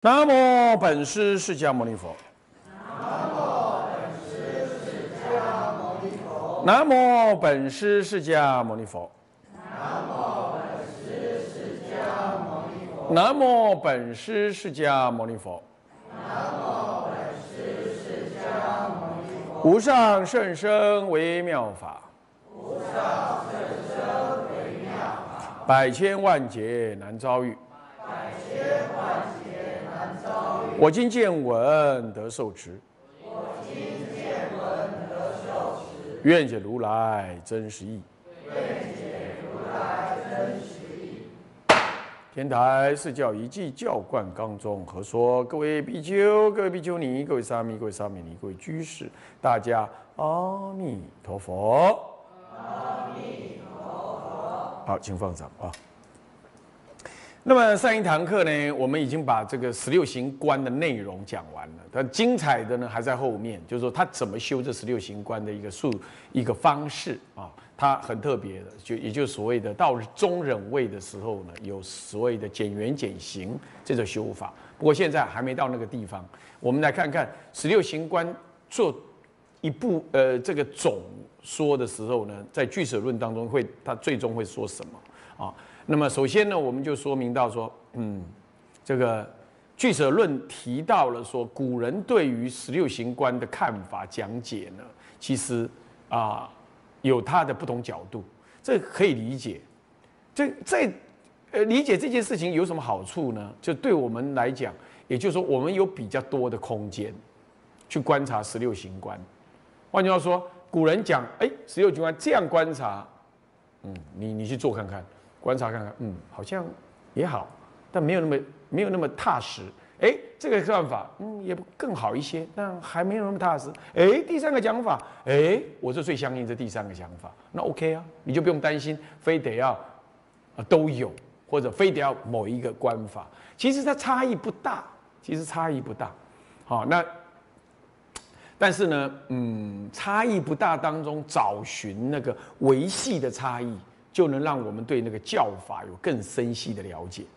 南无本师释迦牟尼佛。南无本师释迦牟尼佛。南无本师释迦牟尼佛。无上甚深微妙法，百千万劫难遭遇。我今见闻得受持，愿解如来真实义。天台是教一记教观纲中何说？各位比丘、各位比丘尼、各位沙弥、各位沙弥尼、各位居士，大家阿弥陀佛。阿弥陀佛。好，请放掌啊。那么上一堂课呢，我们已经把这个16行观的内容讲完了。但精彩的呢还在后面，就是说他怎么修这16行观的一个方式啊，它很特别的，也就是所谓的到中忍位的时候呢，有所谓的减缘减行这种修法。不过现在还没到那个地方，我们来看看16行观做一部这个总说的时候呢，在俱舍论当中他最终会说什么啊？那么首先呢，我们就说明到说，这个俱舍论提到了说，古人对于16行观的看法讲解呢，其实有他的不同角度，这可以理解。理解这件事情有什么好处呢？就对我们来讲，也就是说，我们有比较多的空间去观察16行观。换句话说，古人讲，16行观这样观察，你去做看看。观察看看，好像也好，但没有那么踏实。这个看法，也更好一些，但还没有那么踏实。第三个讲法，我是最相信这第三个想法，那 OK 啊，你就不用担心，非得要都有，或者非得要某一个观法。其实它差异不大，好，但是呢，差异不大当中找寻那个维系的差异。就能让我们对那个教法有更深细的了解。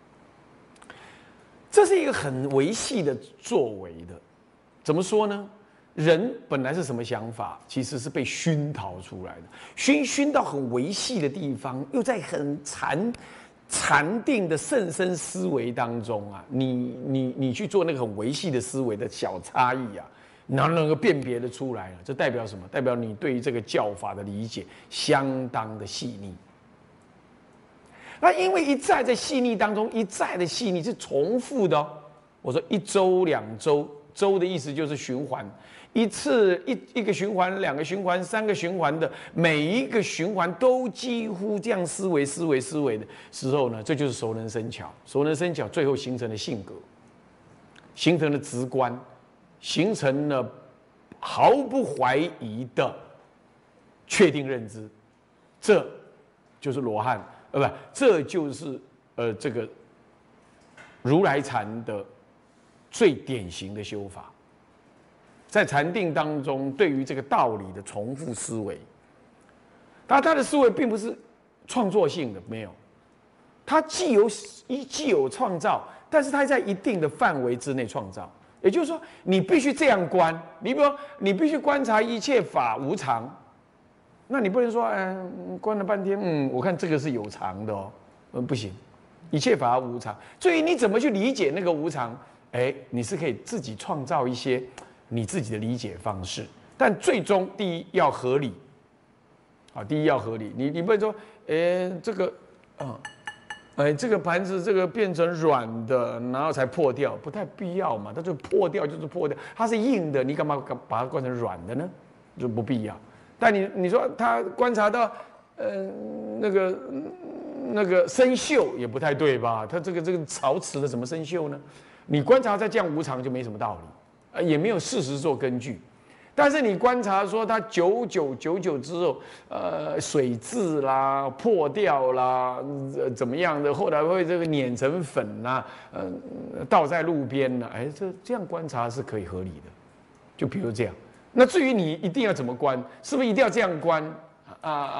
这是一个很维系的作为的，怎么说呢？人本来是什么想法？其实是被熏陶出来的，熏到很维系的地方，又在很禅定的甚深思维当中啊，你去做那个很维系的思维的小差异啊。能够辨别的出来了，这代表什么？代表你对于这个教法的理解相当的细腻。那因为一再在细腻当中，一再的细腻是重复的哦。我说1周、2周，周的意思就是循环，一次一个循环、2个循环、3个循环的，每一个循环都几乎这样思维的时候呢，这就是熟能生巧。熟能生巧，最后形成了性格，形成了直观。形成了毫不怀疑的确定认知，这就是罗汉，这就是这个如来禅的最典型的修法。在禅定当中，对于这个道理的重复思维，但他的思维并不是创作性的，没有，他既有创造，但是他在一定的范围之内创造。也就是说，你必须这样观。你比如说，你必须观察一切法无常，那你不能说，观了半天，我看这个是有常的哦，不行，一切法无常。所以你怎么去理解那个无常？你是可以自己创造一些你自己的理解方式，但最终第一要合理。第一要合理。你不能说，这个，这个盘子这个变成软的，然后才破掉，不太必要嘛。它就破掉就是破掉，它是硬的，你干嘛把它灌成软的呢？就不必要。但你说他观察到，那个生锈也不太对吧？它这个陶瓷的怎么生锈呢？你观察它这样无常就没什么道理，也没有事实做根据。但是你观察说它久久之后，水渍啦、破掉啦，怎么样的，后来会这个碾成粉啦，倒在路边了，这样观察是可以合理的。就比如这样，那至于你一定要怎么观，是不是一定要这样观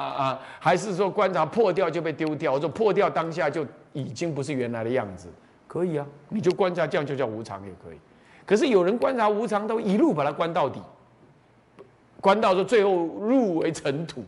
还是说观察破掉就被丢掉，或者破掉当下就已经不是原来的样子？ 可以啊，你就观察，这样就叫无常也可以。可是有人观察无常，都一路把它观到底，观到说最后入为尘土。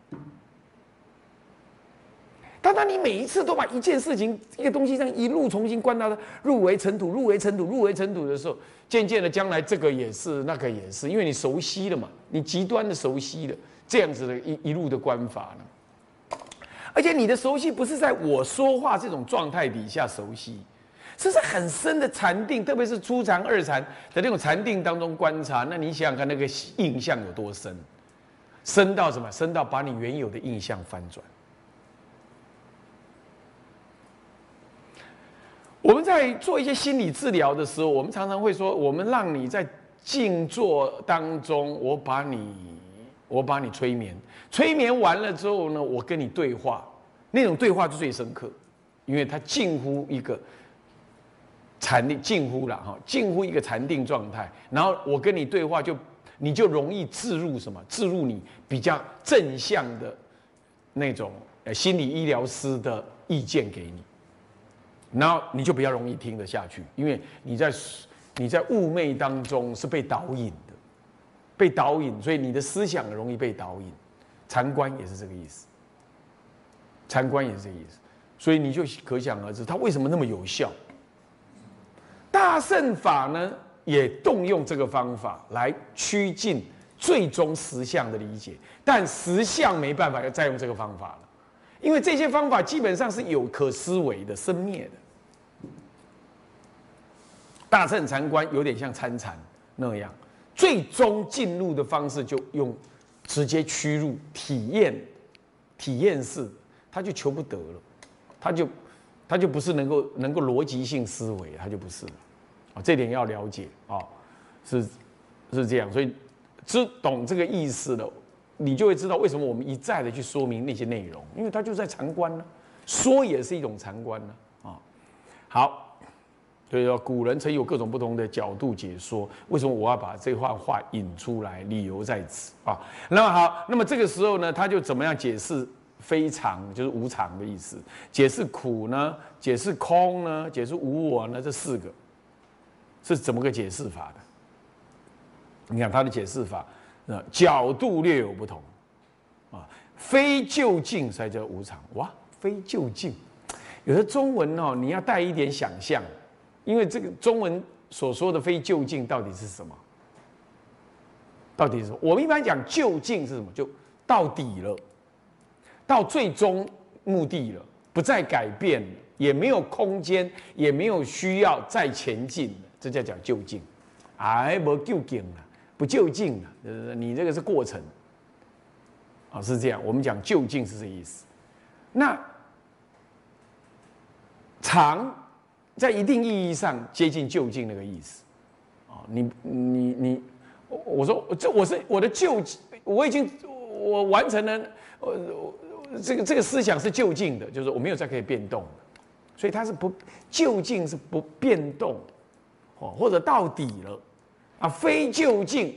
当你每一次都把一件事情、一个东西这样一路重新观到它入为尘土、入为尘土、入为尘土的时候，渐渐的将来这个也是，那个也是，因为你熟悉了嘛，你极端的熟悉了这样子的一路的观法呢。而且你的熟悉不是在我说话这种状态底下熟悉，是在很深的禅定，特别是初禅、二禅的那种禅定当中观察。那你想想看，那个印象有多深？深到什么？深到把你原有的印象翻转。我们在做一些心理治疗的时候，我们常常会说，我们让你在静坐当中，我把你催眠，催眠完了之后呢，我跟你对话，那种对话是最深刻，因为它近乎一个禅定，近乎了哈，近乎一个禅定状态。然后我跟你对话，你就容易置入什么？置入你比较正向的那种心理医疗师的意见给你。然后你就比较容易听得下去，因为你在寤寐当中是被导引的，被导引，所以你的思想容易被导引。禅观也是这个意思，禅观也是这个意思，所以你就可想而知，它为什么那么有效。大乘法呢，也动用这个方法来趋近最终实相的理解，但实相没办法要再用这个方法了，因为这些方法基本上是有可思维的、生灭的。大乘禅观有点像参禅那样，最终进入的方式就用直接驱入体验式，他就求不得了，他就不是能够逻辑性思维，他就不是了啊，这点要了解啊，是这样，所以懂这个意思了，你就会知道为什么我们一再的去说明那些内容，因为它就在禅观呢，说也是一种禅观呢啊，好。所以说，古人曾有各种不同的角度解说。为什么我要把这番话引出来？理由在此啊。那么好，那么这个时候呢，他就怎么样解释非常，就是无常的意思；解释苦呢，解释空呢，解释无我呢，这四个是怎么个解释法的？你看他的解释法，角度略有不同啊。非就近才叫无常。哇，非就近，有的中文哦，你要带一点想象。因为这个中文所说的非就近到底是什么？到底是什么？我们一般讲就近是什么？就到底了，到最终目的了，不再改变了，也没有空间，也没有需要再前进了，这叫讲就近。哎，不就近了，不就近了，你这个是过程啊，是这样。我们讲就近是这意思。那常。在一定意义上接近就近那个意思，啊，我说我的就，我完成了，这个思想是就近的，就是我没有再可以变动的，所以它是不就近是不变动，哦，或者到底了，啊，非就近，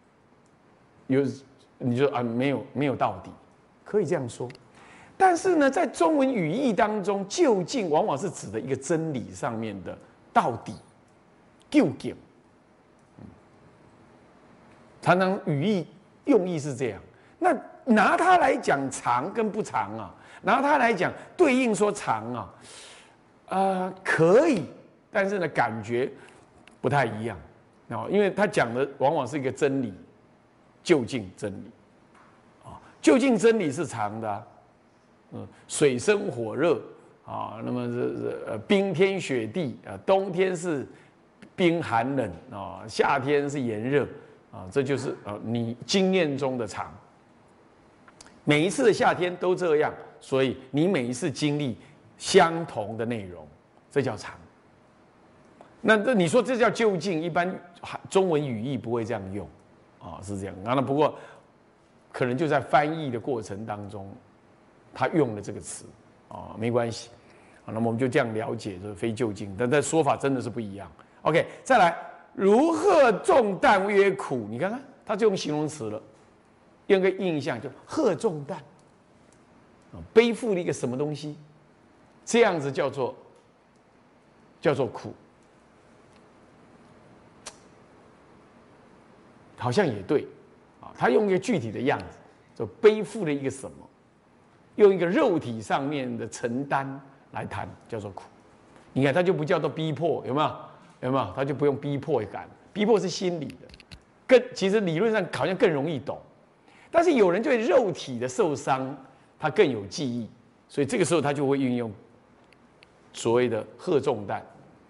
你就啊没有到底，可以这样说。但是呢，在中文语义当中，究竟往往是指的一个真理上面的到底、究竟。常常语义用意是这样。那拿它来讲长跟不长啊，拿它来讲对应说长啊，可以，但是呢，感觉不太一样哦，因为他讲的往往是一个真理，究竟真理啊，究竟真理是长的啊。水深火热啊，那么冰天雪地啊，冬天是冰寒冷啊，夏天是炎热啊，这就是你经验中的长。每一次的夏天都这样，所以你每一次经历相同的内容，这叫长。那你说这叫就近，一般中文语义不会这样用啊，是这样。那不过可能就在翻译的过程当中。他用了这个词，啊，没关系，那么我们就这样了解，就是非就近，但说法真的是不一样。OK， 再来，如荷重担曰苦，你看看，他就用形容词了，用个印象，就荷重担，背负了一个什么东西，这样子叫做叫做苦，好像也对啊。他用一个具体的样子，就背负了一个什么，用一个肉体上面的承担来谈，叫做苦。你看，他就不叫做逼迫，有没有？有没有？他就不用逼迫感，逼迫是心理的，其实理论上好像更容易懂。但是有人对肉体的受伤，他更有记忆，所以这个时候他就会运用所谓的贺重担。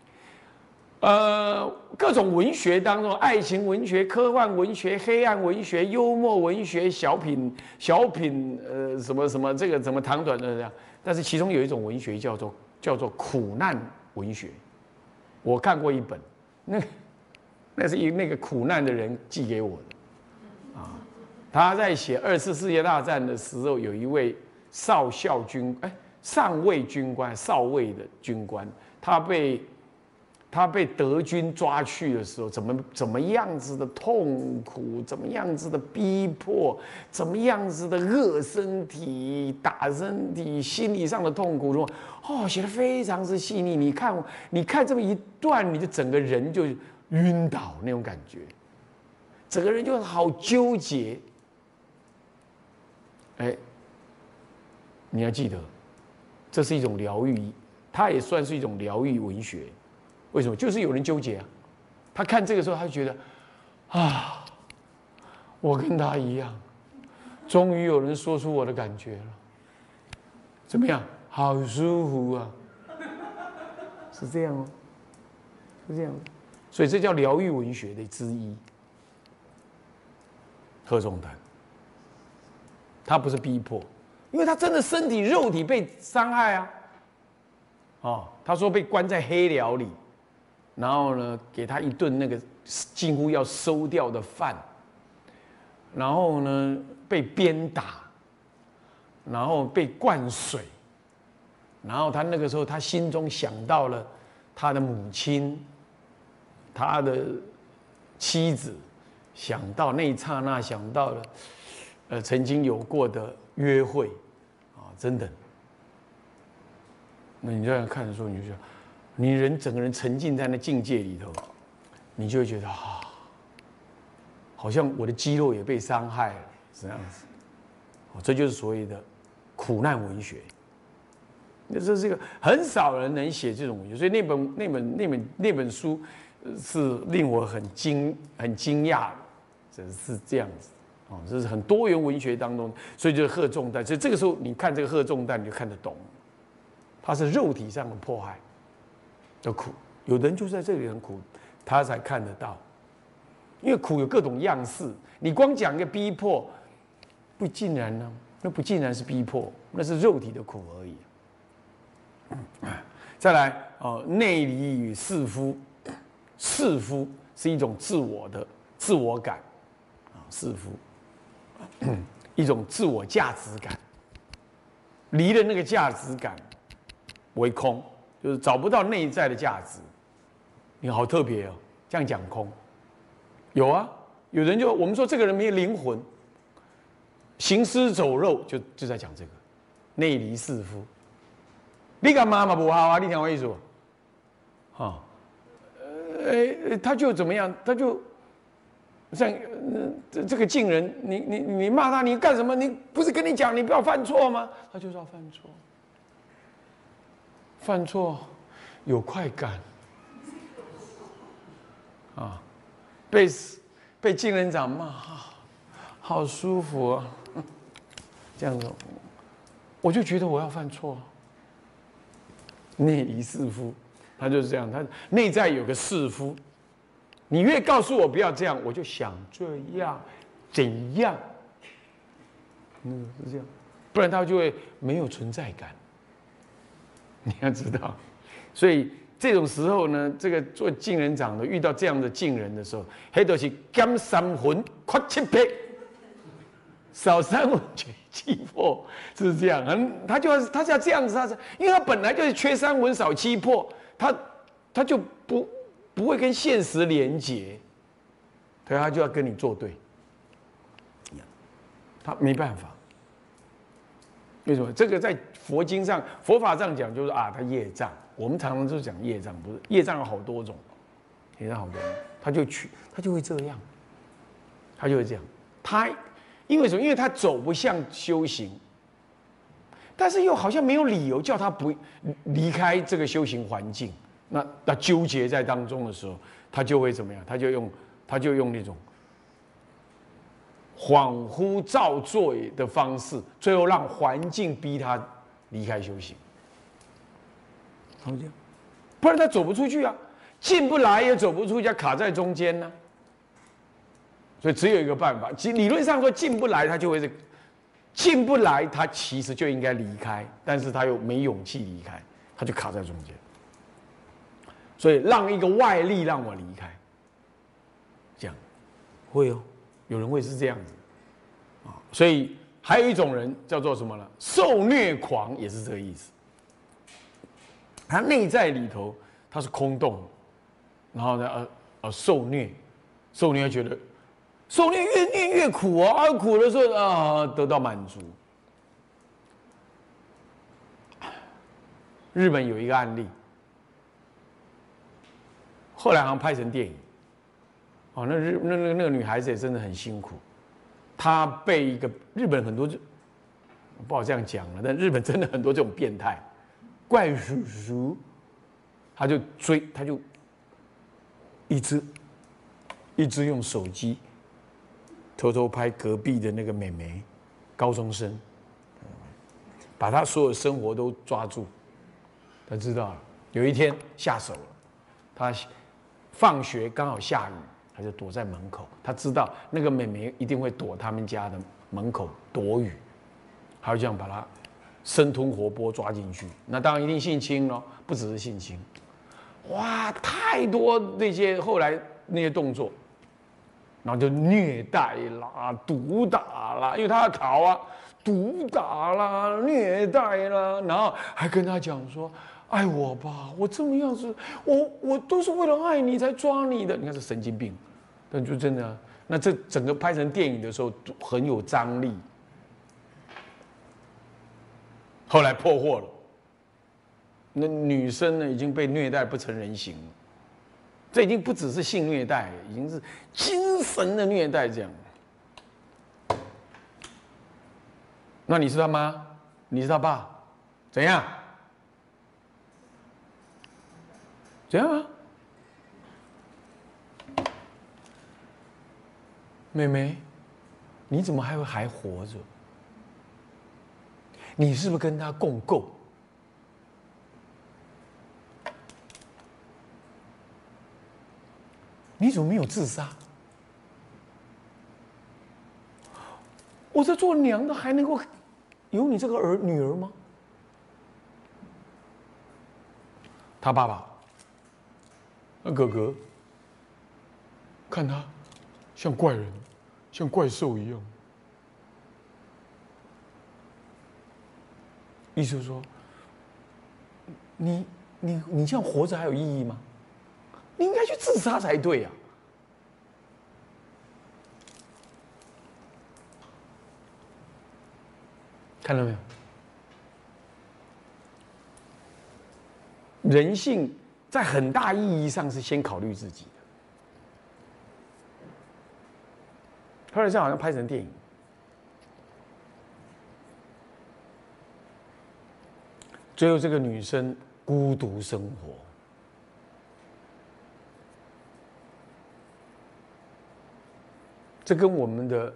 各种文学当中，爱情文学、科幻文学、黑暗文学、幽默文学、小品，什么什么这个怎么长短的这样。但是其中有一种文学叫做苦难文学，我看过一本，那是那个苦难的人寄给我的，啊，他在写2次世界大战的时候，有一位上尉军官，少尉的军官，他被德军抓去的时候，怎么样子的痛苦，怎么样子的逼迫，怎么样子的饿身体、打身体，心理上的痛苦，写得非常之细腻。你看这么一段，你就整个人就晕倒那种感觉，整个人就好纠结。你要记得，这是一种疗愈，它也算是一种疗愈文学。为什么？就是有人纠结啊。他看这个时候，他就觉得，我跟他一样，终于有人说出我的感觉了。怎么样？好舒服啊！是这样哦，是这样。所以这叫疗愈文学的之一。贺重担，他不是逼迫，因为他真的身体肉体被伤害啊。他说被关在黑寮里。然后呢，给他一顿那个近乎要馊掉的饭，然后呢被鞭打，然后被灌水，然后他那个时候他心中想到了他的母亲，他的妻子，想到那一刹那想到了曾经有过的约会真的。那你这样看的时候，你就觉得。你整个人沉浸在那境界里头，你就会觉得好像我的肌肉也被伤害了，这样子。这就是所谓的苦难文学。这是一个很少人能写这种文学，所以那本书是令我很惊讶的，是这样子。这是很多元文学当中，所以就是贺重担。所以这个时候你看这个贺重担，你就看得懂，它是肉体上的迫害。的苦，有的人就是在这里很苦，他才看得到。因为苦有各种样式，你光讲一个逼迫，不尽然呢，那不尽然是逼迫，那是肉体的苦而已。再来内离与弑夫，弑夫是一种自我感弑夫，一种自我价值感，离了那个价值感为空。就是找不到内在的价值，你好特别哦，这样讲空，有啊，有人我们说这个人没有灵魂，行尸走肉，就在讲这个内离弑夫。你干嘛嘛不好啊？你听我意思他就怎么样？他就像这个近人，你骂他，你干什么？你不是跟你讲你不要犯错吗？他就是要犯错。犯错有快感被近人长骂好舒服啊，这样子，我就觉得我要犯错。内离弑夫，他就是这样，他内在有个弑夫，你越告诉我不要这样，我就想这样，怎样？是这样，不然他就会没有存在感。你要知道，所以这种时候呢，这个做近人长的遇到这样的近人的时候，那都是减3分，缺7倍，少3分7魄，是这样。他是要这样子，因为他本来就是缺3分少7魄，他就不会跟现实连结，所以他就要跟你作对，他没办法。为什么？这个在佛经上、佛法上讲，就是他业障。 我们常常就讲业障，不是业障有好多种，业障好多种，他就会这样，他就会这样。他因为什么？因为他走不向修行，但是又好像没有理由叫他不离开这个修行环境。那纠结在当中的时候，他就会怎么样？他就用那种恍惚造作的方式，最后让环境逼他离开修行。他会这样，不然他走不出去啊，进不来也走不出去，卡在中间呢。所以只有一个办法，理论上说进不来，他就会这个。进不来，他其实就应该离开，但是他又没勇气离开，他就卡在中间。所以让一个外力让我离开，这样会哦，有人会是这样子啊。所以还有一种人叫做什么呢？受虐狂也是这个意思。他内在里头他是空洞，然后呢受虐觉得。受虐越虐越苦啊，苦的时候啊得到满足。日本有一个案例，后来好像拍成电影。哦，那个女孩子也真的很辛苦，她被一个日本很多不好这样讲了，但日本真的很多这种变态怪叔叔，他就一直用手机。偷偷拍隔壁的那个妹妹，高中生，把他所有生活都抓住。他知道了，有一天下手了，他放学刚好下雨，他就躲在门口。他知道那个妹妹一定会躲他们家的门口躲雨，他就这样把她生吞活剥抓进去。那当然一定性侵咯，不只是性侵，哇，太多那些后来那些动作。然后就虐待啦、毒打啦，因为他要逃啊，毒打啦、虐待啦，然后还跟他讲说：“爱我吧，我这么样子，我都是为了爱你才抓你的。”你看是神经病，但就真的，那这整个拍成电影的时候很有张力。后来破获了，那女生呢已经被虐待不成人形了。这已经不只是性虐待，已经是精神的虐待这样。那你是他妈，你是他爸，怎样？怎样啊？妹妹，你怎么还活着？你是不是跟他共构？你怎么没有自杀？我在做娘的还能够有你这个女儿吗？他爸爸，那哥哥，看他像怪人，像怪兽一样。意思是说，你这样活着还有意义吗？你应该去自杀才对呀、看到没有？人性在很大意义上是先考虑自己的。后来这好像拍成电影，最后这个女生孤独生活。这跟我们的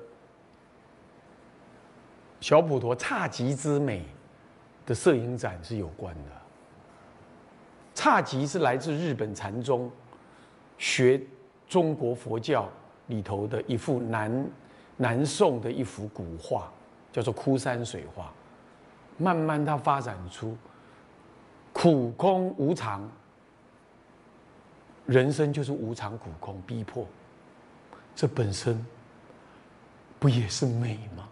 小普陀侘寂之美的摄影展是有关的。侘寂是来自日本禅宗学中国佛教里头的一幅南宋的一幅古画，叫做枯山水画。慢慢它发展出苦空无常，人生就是无常苦空逼迫，这本身不也是美吗？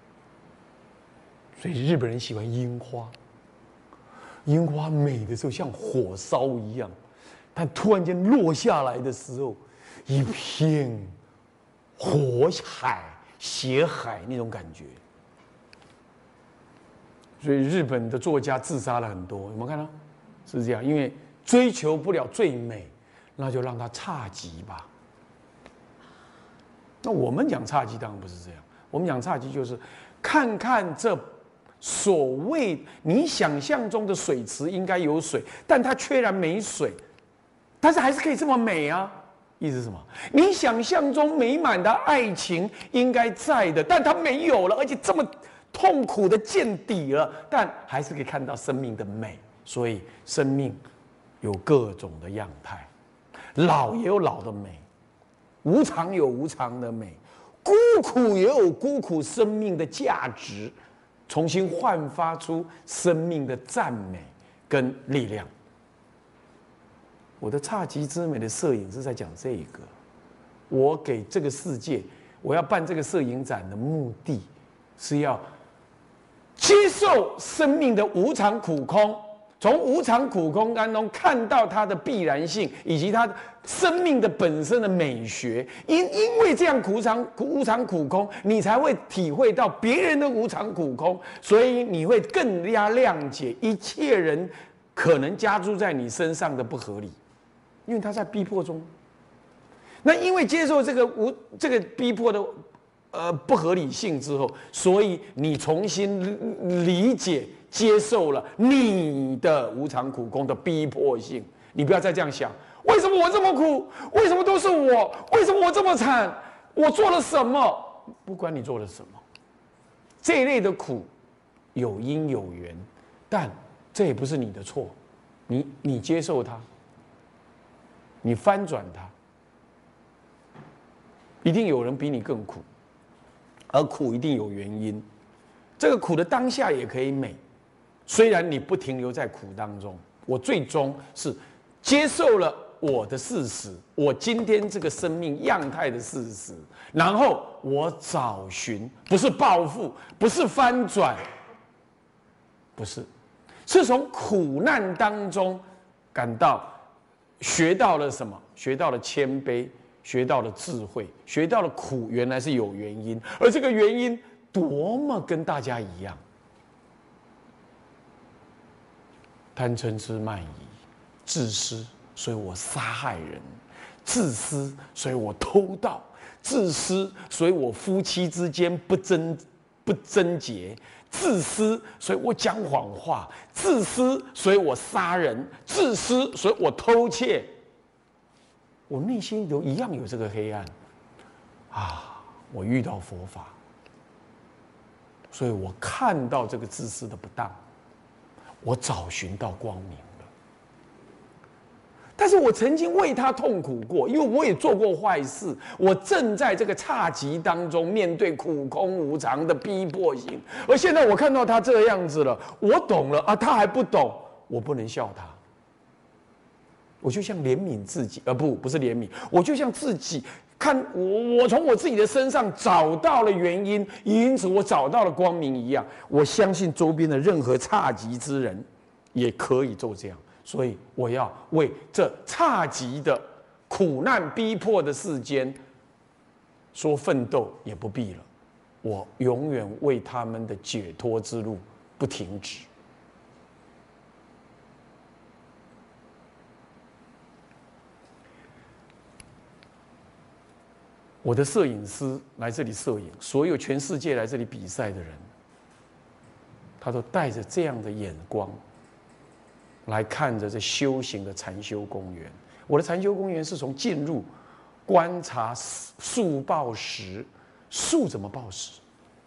所以日本人喜欢樱花，樱花美的时候像火烧一样，但突然间落下来的时候，一片火海、血海那种感觉。所以日本的作家自杀了很多，有没有看到？ 是这样。因为追求不了最美，那就让它侘寂吧。那我们讲侘寂当然不是这样，我们讲侘寂就是看看这所谓你想象中的水池应该有水，但它却然没水，但是还是可以这么美啊。意思是什么？你想象中美满的爱情应该在的，但它没有了，而且这么痛苦的见底了，但还是可以看到生命的美。所以生命有各种的样态，老也有老的美，无常有无常的美，孤苦也有孤苦生命的价值，重新焕发出生命的赞美跟力量。我的侘寂之美的摄影是在讲这个，我给这个世界，我要办这个摄影展的目的，是要接受生命的无常苦空，从无常苦空当中看到它的必然性，以及它生命的本身的美学。因为这样无常苦空，你才会体会到别人的无常苦空，所以你会更加谅解一切人可能加诸在你身上的不合理。因为他在逼迫中，那因为接受这个逼迫的不合理性之后，所以你重新理解接受了你的无常苦空的逼迫性。你不要再这样想，为什么我这么苦？为什么都是我？为什么我这么惨？我做了什么？不管你做了什么，这一类的苦有因有缘，但这也不是你的错，你接受它。你翻转它，一定有人比你更苦，而苦一定有原因。这个苦的当下也可以美，虽然你不停留在苦当中，我最终是接受了我的事实，我今天这个生命样态的事实，然后我找寻，不是报复，不是翻转，不是，是从苦难当中感到。学到了什么？学到了谦卑，学到了智慧，学到了苦原来是有原因，而这个原因多么跟大家一样：贪嗔痴慢疑，自私，所以我杀害人；自私，所以我偷盗；自私，所以我夫妻之间不贞洁。自私，所以我讲谎话；自私，所以我杀人；自私，所以我偷窃。我内心一样有这个黑暗啊！我遇到佛法，所以我看到这个自私的不当，我找寻到光明了。但是我曾经为他痛苦过，因为我也做过坏事，我正在这个侘寂当中面对苦空无常的逼迫性，而现在我看到他这个样子了，我懂了啊，他还不懂，我不能笑他，我就像怜悯自己，不是怜悯，我就像自己看我从我自己的身上找到了原因，因此我找到了光明一样，我相信周边的任何侘寂之人也可以做这样。所以我要为这侘寂的苦难逼迫的世间说奋斗也不必了，我永远为他们的解脱之路不停止。我的摄影师来这里摄影，所有全世界来这里比赛的人，他都带着这样的眼光来看着这修行的禅修公园。我的禅修公园是从进入观察树报时，树怎么报时，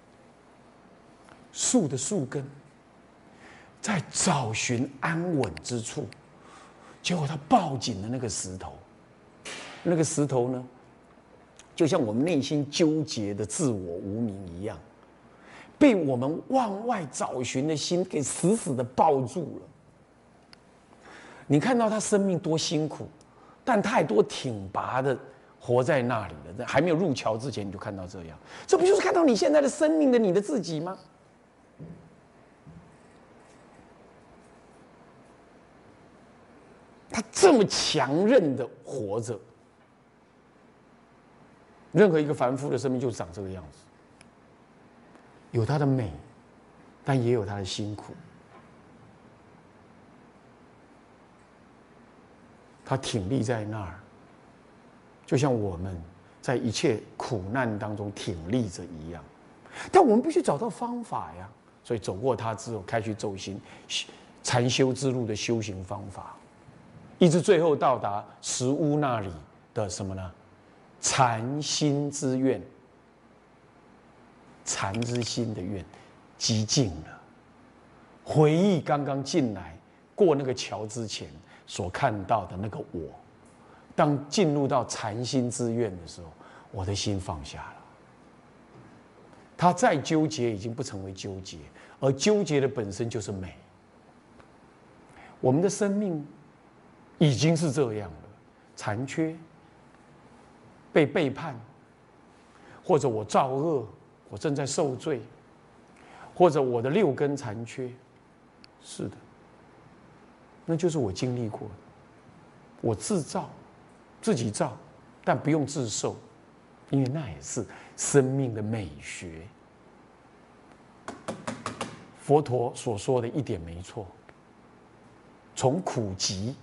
树的树根在找寻安稳之处，结果他抱紧了那个石头，那个石头呢，就像我们内心纠结的自我无明一样，被我们往外找寻的心给死死的抱住了。你看到他生命多辛苦，但太多挺拔的活在那里了。还没有入桥之前，你就看到这样，这不就是看到你现在的生命的你的自己吗？他这么强韧的活着，任何一个凡夫的生命就长这个样子，有他的美，但也有他的辛苦。 他挺立在那儿，就像我们在一切苦难当中挺立着一样。但我们必须找到方法呀，所以走过它之后，开去走行禅修之路的修行方法，一直最后到达实屋那里的什么呢？禅心之愿，禅之心的愿，极尽了。回忆刚刚进来过那个桥之前所看到的那个我，当进入到禅心之愿的时候，我的心放下了。他再纠结已经不成为纠结，而纠结的本身就是美。我们的生命已经是这样了，残缺、被背叛，或者我造恶，我正在受罪，或者我的六根残缺，是的，那就是我经历过的。我自造，自己造，但不用自受，因为那也是生命的美学。佛陀所说的一点没错，从苦集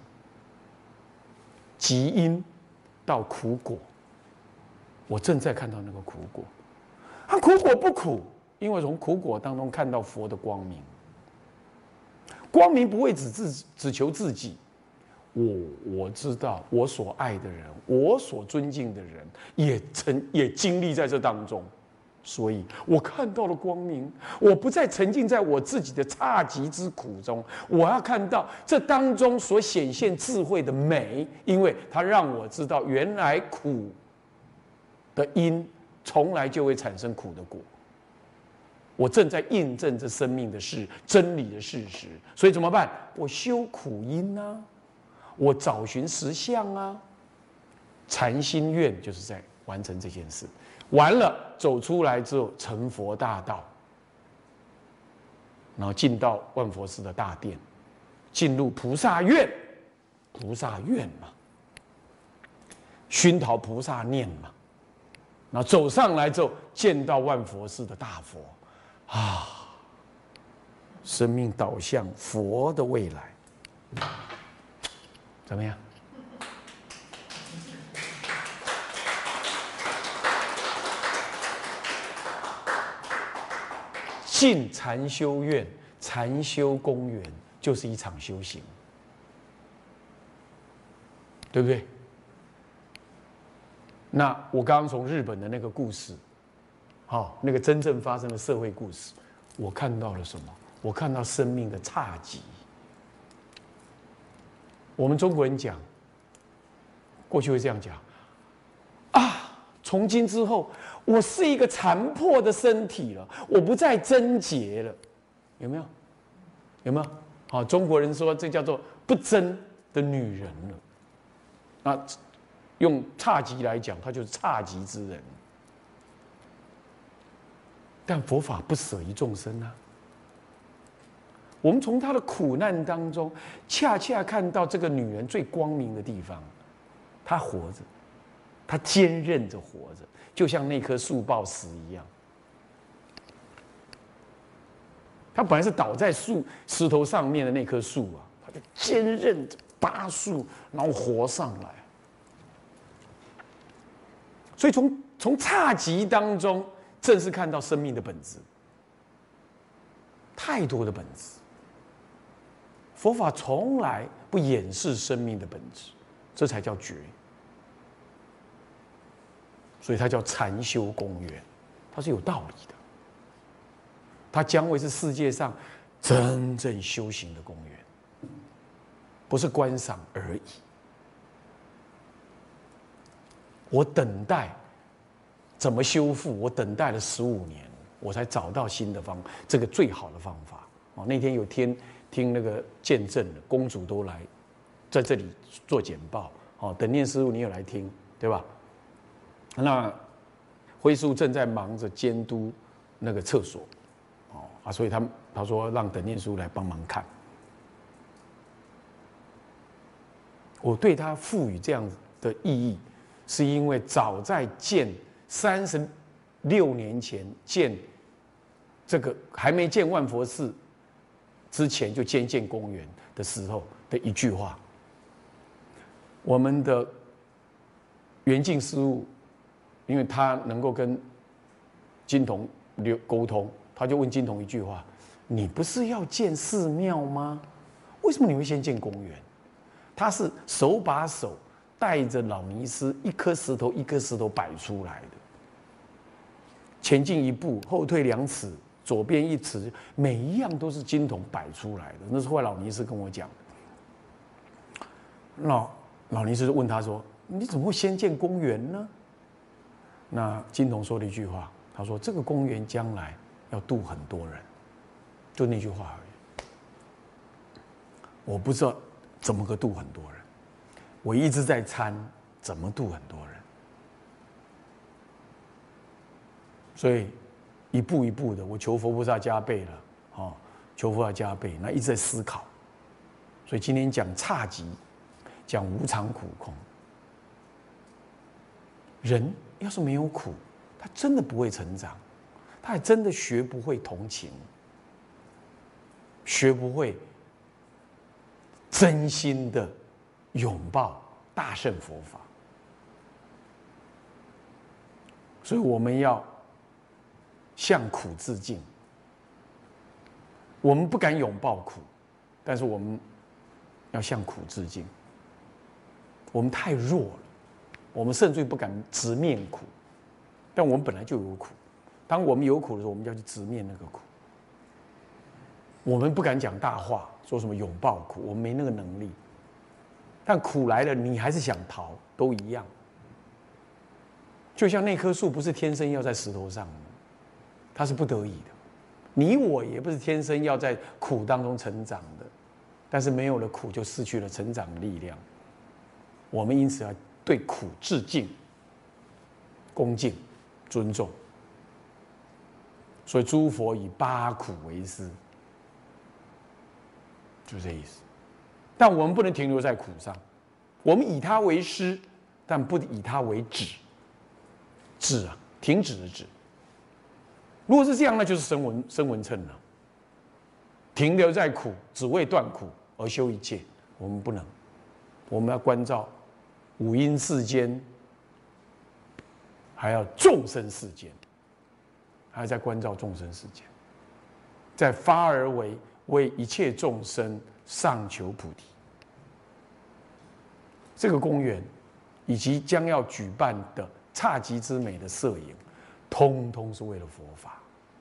因到苦果，我正在看到那个苦果。它苦果不苦，因为从苦果当中看到佛的光明。光明不会只求自己，我知道我所爱的人，我所尊敬的人，也经历在这当中，所以我看到了光明。我不再沉浸在我自己的侘寂之苦中，我要看到这当中所显现智慧的美，因为它让我知道，原来苦的因从来就会产生苦的果。我正在印证这生命的真理的事实，所以怎么办？我修苦因啊，我找寻实相啊。禅心愿就是在完成这件事，完了走出来之后成佛大道，然后进到万佛寺的大殿，进入菩萨院，菩萨院嘛，熏陶菩萨念嘛，然后走上来之后见到万佛寺的大佛。生命导向佛的未来，怎么样？进禅修院、禅修公园，就是一场修行，对不对？那我刚刚从日本的那个故事，那个真正发生的社会故事，我看到了什么？我看到生命的侘寂。我们中国人讲，过去会这样讲从今之后，我是一个残破的身体了，我不再贞洁了，有没有？有没有？中国人说这叫做不贞的女人了。那用侘寂来讲，她就是侘寂之人。但佛法不舍于众生啊。我们从她的苦难当中，恰恰看到这个女人最光明的地方。她活着，她坚韧着活着，就像那棵树抱石一样。她本来是倒在石头上面的那棵树啊，她就坚韧着拔树，然后活上来。所以从侘寂当中，正是看到生命的本质，太多的本质。佛法从来不掩饰生命的本质，这才叫觉。所以它叫禅修公园，它是有道理的。它将会是世界上真正修行的公园，不是观赏而已。我等待怎么修复？我等待了15年，我才找到新的这个最好的方法。那天有听那个见证的公主都来，在这里做简报。等念师父你有来听，对吧？那辉叔正在忙着监督那个厕所，所以他说让等念师父来帮忙看。我对他赋予这样的意义，是因为早在36年前建这个还没建万佛寺之前，就建公园的时候的一句话： 我们的圆净师父，因为他能够跟金童沟通，他就问金童一句话：“你不是要建寺庙吗？为什么你会先建公园？”他是手把手带着老尼师一颗石头一颗石头摆出来的，前进一步，后退2尺，左边1尺，每一样都是金童摆出来的。那是后来老尼师跟我讲的。老尼师就问他说：“你怎么会先建公园呢？”那金童说了一句话，他说：“这个公园将来要度很多人。”就那句话而已。我不知道怎么个度很多人，我一直在参怎么度很多人，所以一步一步的，我求佛菩萨加倍了，求佛菩萨加倍，那一直在思考。所以今天讲侘寂，讲无常苦空。人要是没有苦，他真的不会成长，他还真的学不会同情，学不会真心的拥抱大乘佛法。所以我们要向苦致敬。我们不敢拥抱苦，但是我们要向苦致敬。我们太弱了，我们甚至不敢直面苦，但我们本来就有苦。当我们有苦的时候，我们就要去直面那个苦。我们不敢讲大话，说什么拥抱苦，我们没那个能力。但苦来了，你还是想逃，都一样。就像那棵树不是天生要在石头上的，它是不得已的。你我也不是天生要在苦当中成长的，但是没有了苦，就失去了成长的力量。我们因此要对苦致敬、恭敬、尊重。所以诸佛以8苦为师，就这意思。但我们不能停留在苦上，我们以它为师，但不以它为止。止啊，停止的止。如果是这样，那就是声闻乘了。停留在苦，只为断苦而修一切，我们不能。我们要关照五阴世间，还要众生世间，还要在关照众生世间，在发而为一切众生上求菩提。这个公园以及将要举办的侘寂之美的摄影，通通是为了佛法。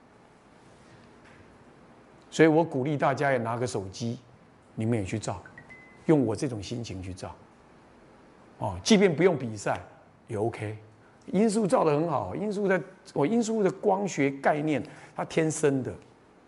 所以我鼓励大家也拿个手机，你们也去照，用我这种心情去照。即便不用比赛也 OK。因数照得很好，因数的光学概念，它天生的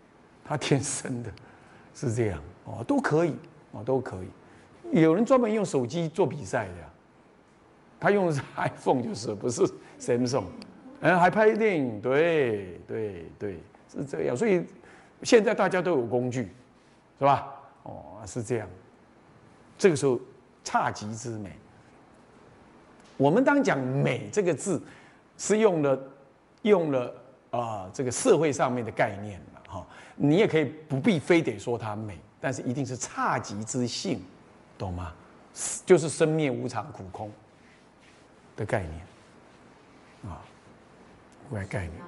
是这样都可以都可以。有人专门用手机做比赛的，他用的是 iPhone 就是不是 Samsung， 还拍电影，对，是这样。所以现在大家都有工具，是吧？是这样。这个时候侘寂之美。我们当讲美这个字，是用了这个社会上面的概念了你也可以不必非得说它美，但是一定是侘寂之性，懂吗？就是生灭无常苦空的概念概念。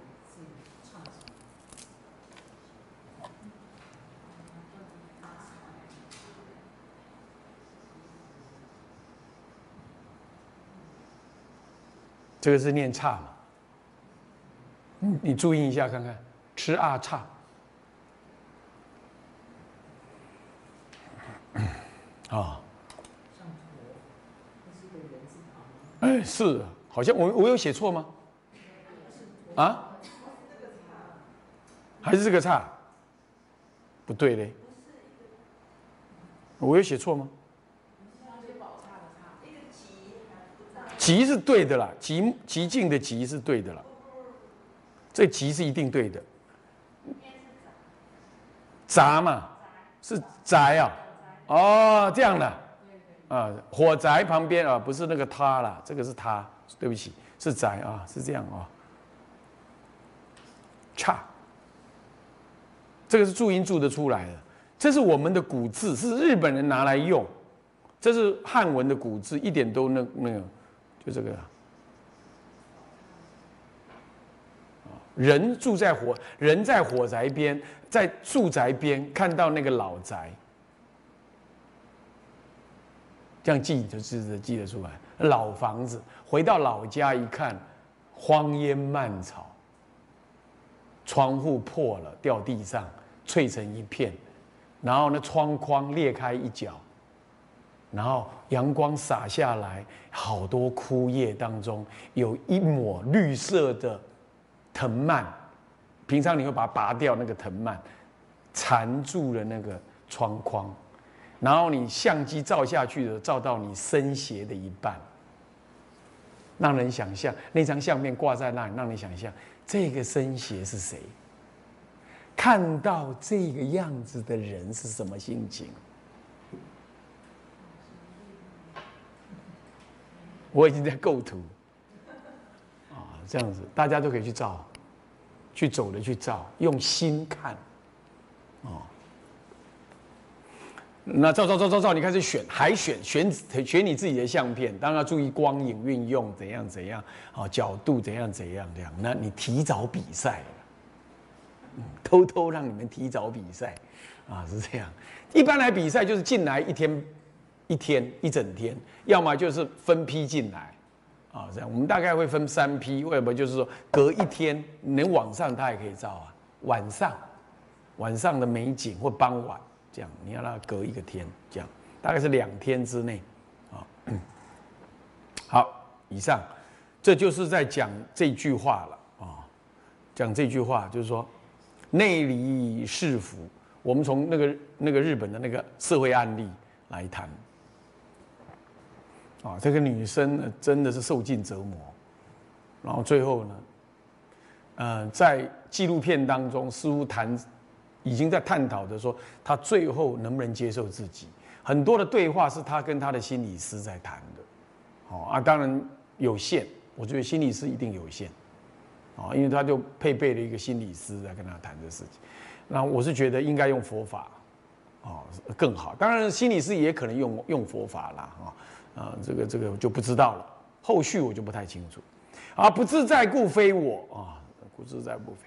这个是念侘嘛？你注意一下看看，吃啊侘。是，好像我有写错吗？还是这个侘？不对嘞，我有写错吗？极是对的啦，极静的极是对的啦，这极是一定对的。宅嘛，是宅这样的火宅旁边不是那个他啦，这个是他，对不起，是宅是这样侘，这个是注音注得出来的，这是我们的古字，是日本人拿来用， 这是汉文的古字，一点都那个，就这个。人在火宅边，在住宅边看到那个老宅，这样记得出来。老房子，回到老家一看，荒烟蔓草，窗户破了掉地上，碎成一片，然后呢窗框裂开一角，然后阳光洒下来，好多枯叶当中有一抹绿色的藤蔓，平常你会把它拔掉，那个藤蔓缠住了那个窗框，然后你相机照下去的，照到你身斜的一半，让人想象那张相片挂在那里，让你想象这个身斜是谁，看到这个样子的人是什么心情？我已经在构图。这样子，大家都可以去照，去走的去照，用心看，那照，你开始选，海选你自己的相片，当然要注意光影运用，怎样，角度怎样，这样，那你提早比赛了，偷偷让你们提早比赛，是这样。一般来比赛就是进来一整天，要么就是分批进来。这样我们大概会分3批，为什么？就是说隔一天，能晚上他也可以照啊，晚上的美景或傍晚这样，你要让它隔一个天，这样大概是2天之内，好，以上这就是在讲这句话了啊，讲这句话就是说内里是福，我们从那个日本的那个社会案例来谈。这个女生呢，真的是受尽折磨，然后最后呢，在纪录片当中似乎已经在探讨的说，她最后能不能接受自己，很多的对话是她跟她的心理师在谈的，当然有限，我觉得心理师一定有限，因为他就配备了一个心理师在跟他谈这事情，那我是觉得应该用佛法，更好，当然心理师也可能用佛法啦，这个就不知道了，后续我就不太清楚。不自在故非我不自在不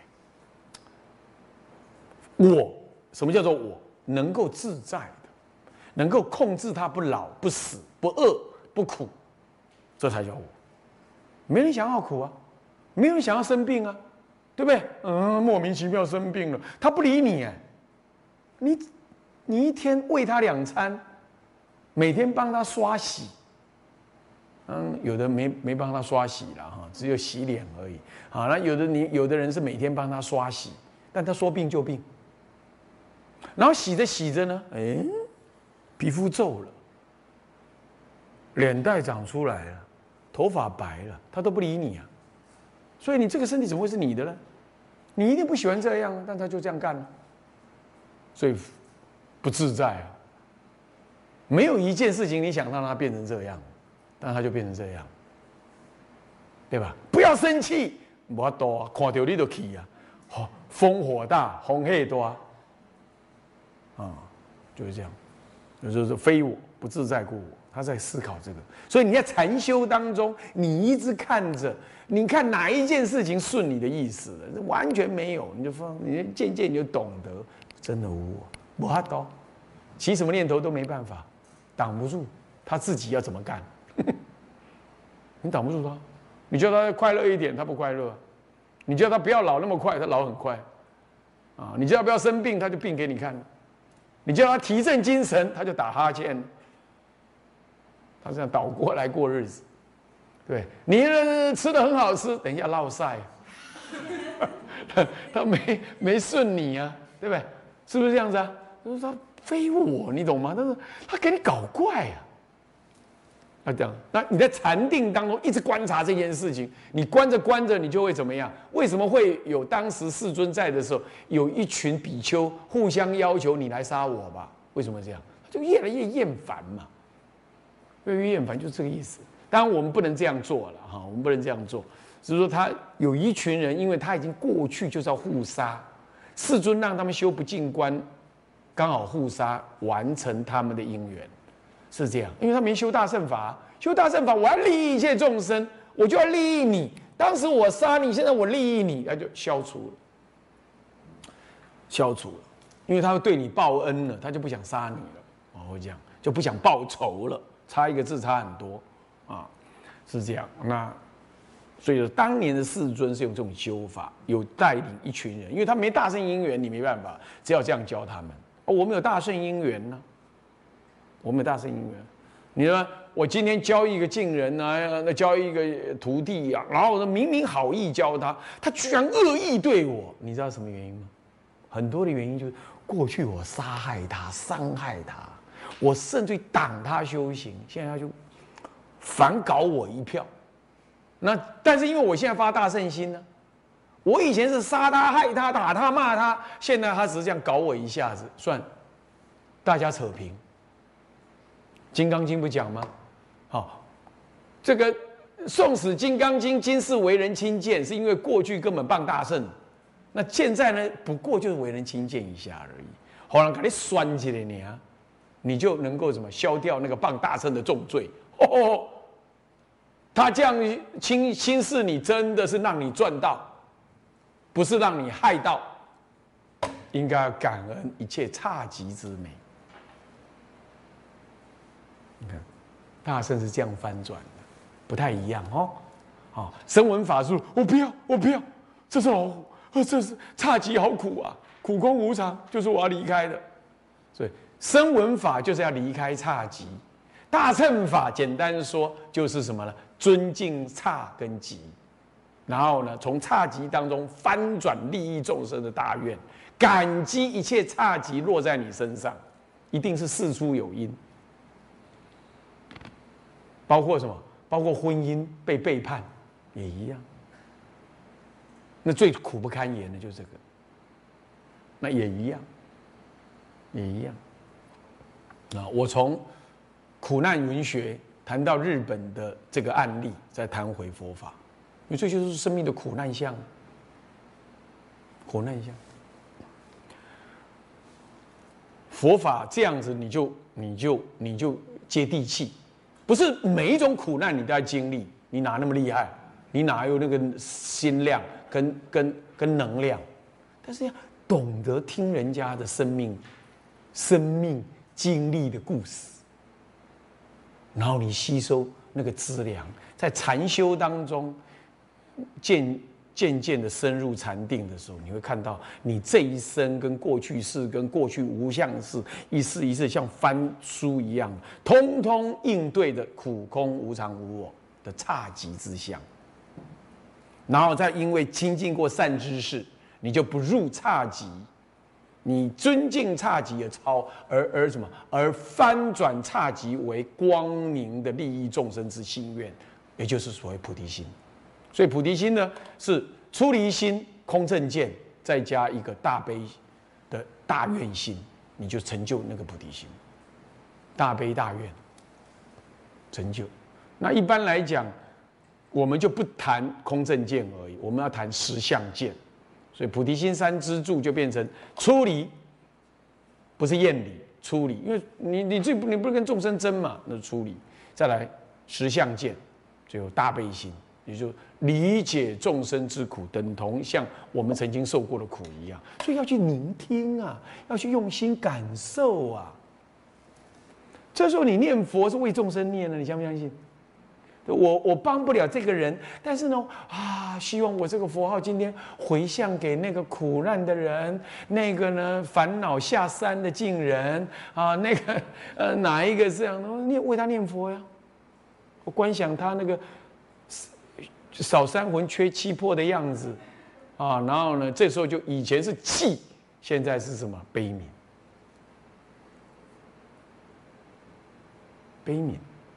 非我。什么叫做我？能够自在的，能够控制它不老不死不饿不苦，这才叫我。没人想要苦啊，没有人想要生病啊，对不对？莫名其妙生病了，他不理你你一天喂他2餐，每天帮他刷洗。有的没帮他刷洗了只有洗脸而已。那有的人是每天帮他刷洗，但他说病就病。然后洗着呢，皮肤皱了，脸蛋长出来了，头发白了，他都不理你啊。所以你这个身体怎么会是你的呢？你一定不喜欢这样，但他就这样干了，所以不自在啊。没有一件事情你想让他变成这样。但他就变成这样，对吧？不要生气，没法度啊，看到你就气啊，风火大，风气大，就是这样，就是非我不自在故我。他在思考这个，所以你在禅修当中，你一直看着，你看哪一件事情顺你的意思了，完全没有，你渐渐你就懂得，真的无我，没法度，起什么念头都没办法，挡不住他自己要怎么干。你挡不住他，你叫他快乐一点，他不快乐；你叫他不要老那么快，他老很快。你叫他不要生病，他就病给你看；你叫他提振精神，他就打哈欠。他这样倒过来过日子，对你吃的很好吃，等一下落晒，他没顺你啊，对不对？是不是这样子啊？就是他非我，你懂吗？但是他给你搞怪啊。这样，那你在禅定当中一直观察这件事情，你观着，你就会怎么样？为什么会有当时世尊在的时候，有一群比丘互相要求你来杀我吧？为什么这样？就越来越厌烦嘛，越来越厌烦，就是这个意思。当然我们不能这样做了我们不能这样做。只是说他有一群人，因为他已经过去就是要互杀，世尊让他们修不净观，刚好互杀完成他们的因缘。 是这样，因为他没修大乘法，修大乘法，我要利益一切众生，我就要利益你。当时我杀你，现在我利益你，那就消除了，消除了，因为他会对你报恩了，他就不想杀你了。会这样，就不想报仇了，差一个字差很多啊，是这样。那所以当年的世尊是用这种修法，有带领一群人，因为他没大乘因缘，你没办法，只要这样教他们。我们有大乘因缘呢，我们有大乘因缘。你说我今天教一个近人啊，那教一个徒弟啊，然后呢明明好意教他，他居然恶意对我，你知道什么原因吗？很多的原因就是过去我杀害他、伤害他，我甚至挡他修行，现在他就反搞我一票。那但是因为我现在发大乘心呢，我以前是杀他、害他、打他、骂他，现在他只是这样搞我一下子，算大家扯平。《金刚经》不讲吗？好，这个宋史《金刚经》今世为人轻贱，是因为过去根本傍大乘，那现在呢，不过就是为人轻贱一下而已。好让给你拴起来你就能够什么消掉那个傍大乘的重罪。他这样轻视你，真的是让你赚到，不是让你害到。应该要感恩一切侘寂之美。你看，大乘是这样翻转的，不太一样哦。好，声闻法术，我不要，我不要，这是老虎，这是侘寂，好苦啊，苦空无常，就是我要离开的。所以声闻法就是要离开侘寂，大乘法简单说就是什么呢？尊敬侘跟寂，然后呢，从侘寂当中翻转利益众生的大愿，感激一切侘寂落在你身上，一定是事出有因。包括什么？包括婚姻被背叛，也一样。那最苦不堪言的就是这个，那也一样，也一样。啊，我从苦难文学谈到日本的这个案例，再谈回佛法，因为这就是生命的苦难相，苦难相。佛法这样子，你就接地气。不是每一种苦难你都要经历，你哪那么厉害？你哪有那个心量跟能量？但是要懂得听人家的生命经历的故事，然后你吸收那个资粮，在禅修当中渐渐的深入禅定的时候，你会看到你这一生跟过去世跟过去无相世一世一世像翻书一样，通通应对的苦空无常无我的侘寂之相，然后再因为亲近过善知识，你就不入侘寂，你尊敬侘寂而什么？而翻转侘寂为光明的利益众生之心愿，也就是所谓菩提心。所以菩提心呢，是出离心、空正见，再加一个大悲的大愿心，你就成就那个菩提心。大悲大愿成就。那一般来讲，我们就不谈空正见而已，我们要谈实相见。所以菩提心三支柱就变成出离，不是厌离，出离，因为你不是跟众生争嘛，那是出离。再来实相见，最后大悲心。也就理解众生之苦，等同像我们曾经受过的苦一样，所以要去聆听啊，要去用心感受啊。这时候你念佛是为众生念的，你相不相信？我帮不了这个人，但是呢，希望我这个佛号今天回向给那个苦难的人，那个呢烦恼下山的近人啊，那个哪一个这样的，为他念佛呀。我观想他那个少三魂缺七魄的样子啊，然后呢，这时候就以前是气，现在是什么？悲悯，悲悯，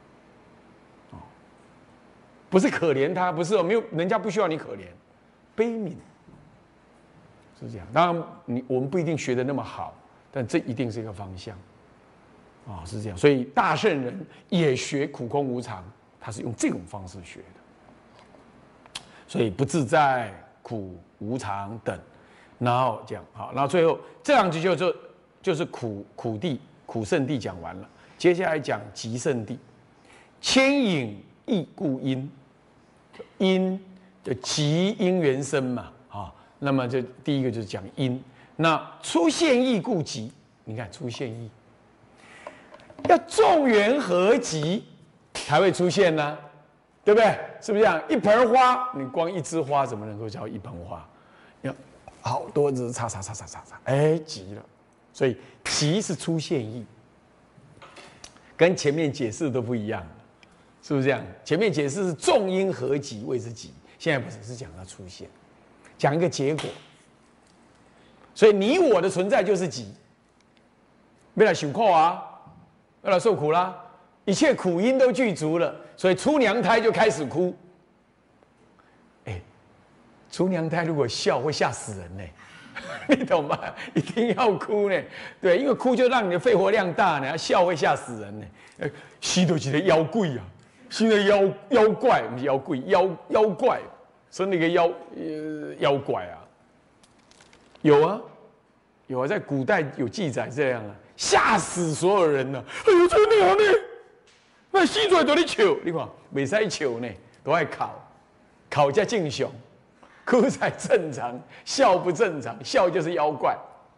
不是可怜他，不是没有人家不需要你可怜，悲悯是这样。当然，我们不一定学得那么好，但这一定是一个方向啊，是这样。所以大圣人也学苦空无常，他是用这种方式学的。所以不自在、苦、无常等，然后这样好，然后最后这样子就是苦圣地讲完了。 接下来讲极圣地，牵引亦故因，因就极因缘生嘛，啊，那么这第一个就是讲因。那出现亦故极，你看出现亦，要众缘合集才会出现呢，对不对？是不是这样？一盆花，你光一枝花怎么能够叫一盆花？要好多枝叉，哎，集了。所以集是出现意，跟前面解释都不一样，是不是这样？前面解释是众因合集谓之集，现在不是，是讲它出现，讲一个结果。所以你我的存在就是集，为了受苦啊，为了受苦啦，一切苦因都具足了，所以出娘胎就开始哭。哎，出娘胎如果笑会吓死人呢。你懂吗？一定要哭呢，对，因为哭就让你的肺活量大呢，笑会吓死人呢。死都是个妖怪啊，是个妖怪，不是妖怪，妖怪，生了一个妖怪啊。有啊，在古代有记载这样啊，吓死所有人了。哎呦，这个那样呢，那死出来都在笑，你看，袂使笑呢，都爱考才正常。哭才正常，笑不正常，笑就是妖怪。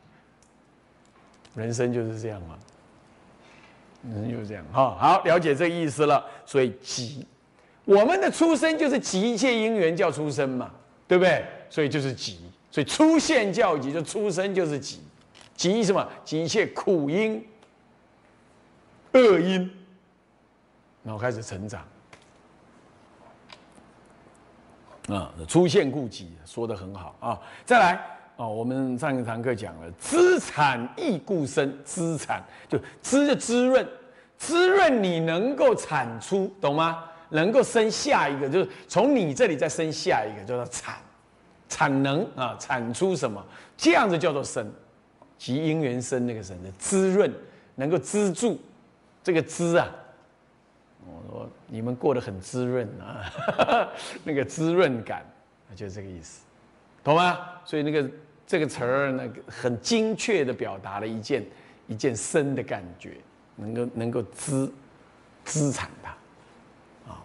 人生就是这样嘛，人生就是这样哈。好，了解这个意思了。所以集，我们的出生就是集一切因缘叫出生嘛，对不对？所以就是集，所以出现叫集，就出生就是集。集什么？集一切苦因、恶因，然后开始成长。出现故集说得很好啊！再来我们上一堂课讲了，资产亦故生，资产就滋润，滋润你能够产出，懂吗？能够生下一个，就是从你这里再生下一个，叫做产能啊，产出什么？这样子叫做生，即因缘生那个生的滋润，能够资助这个资啊。我说你们过得很滋润啊，那个滋润感，就是这个意思，懂吗？所以这个词儿，那个很精确的表达了一件生的感觉，能够资产它，啊。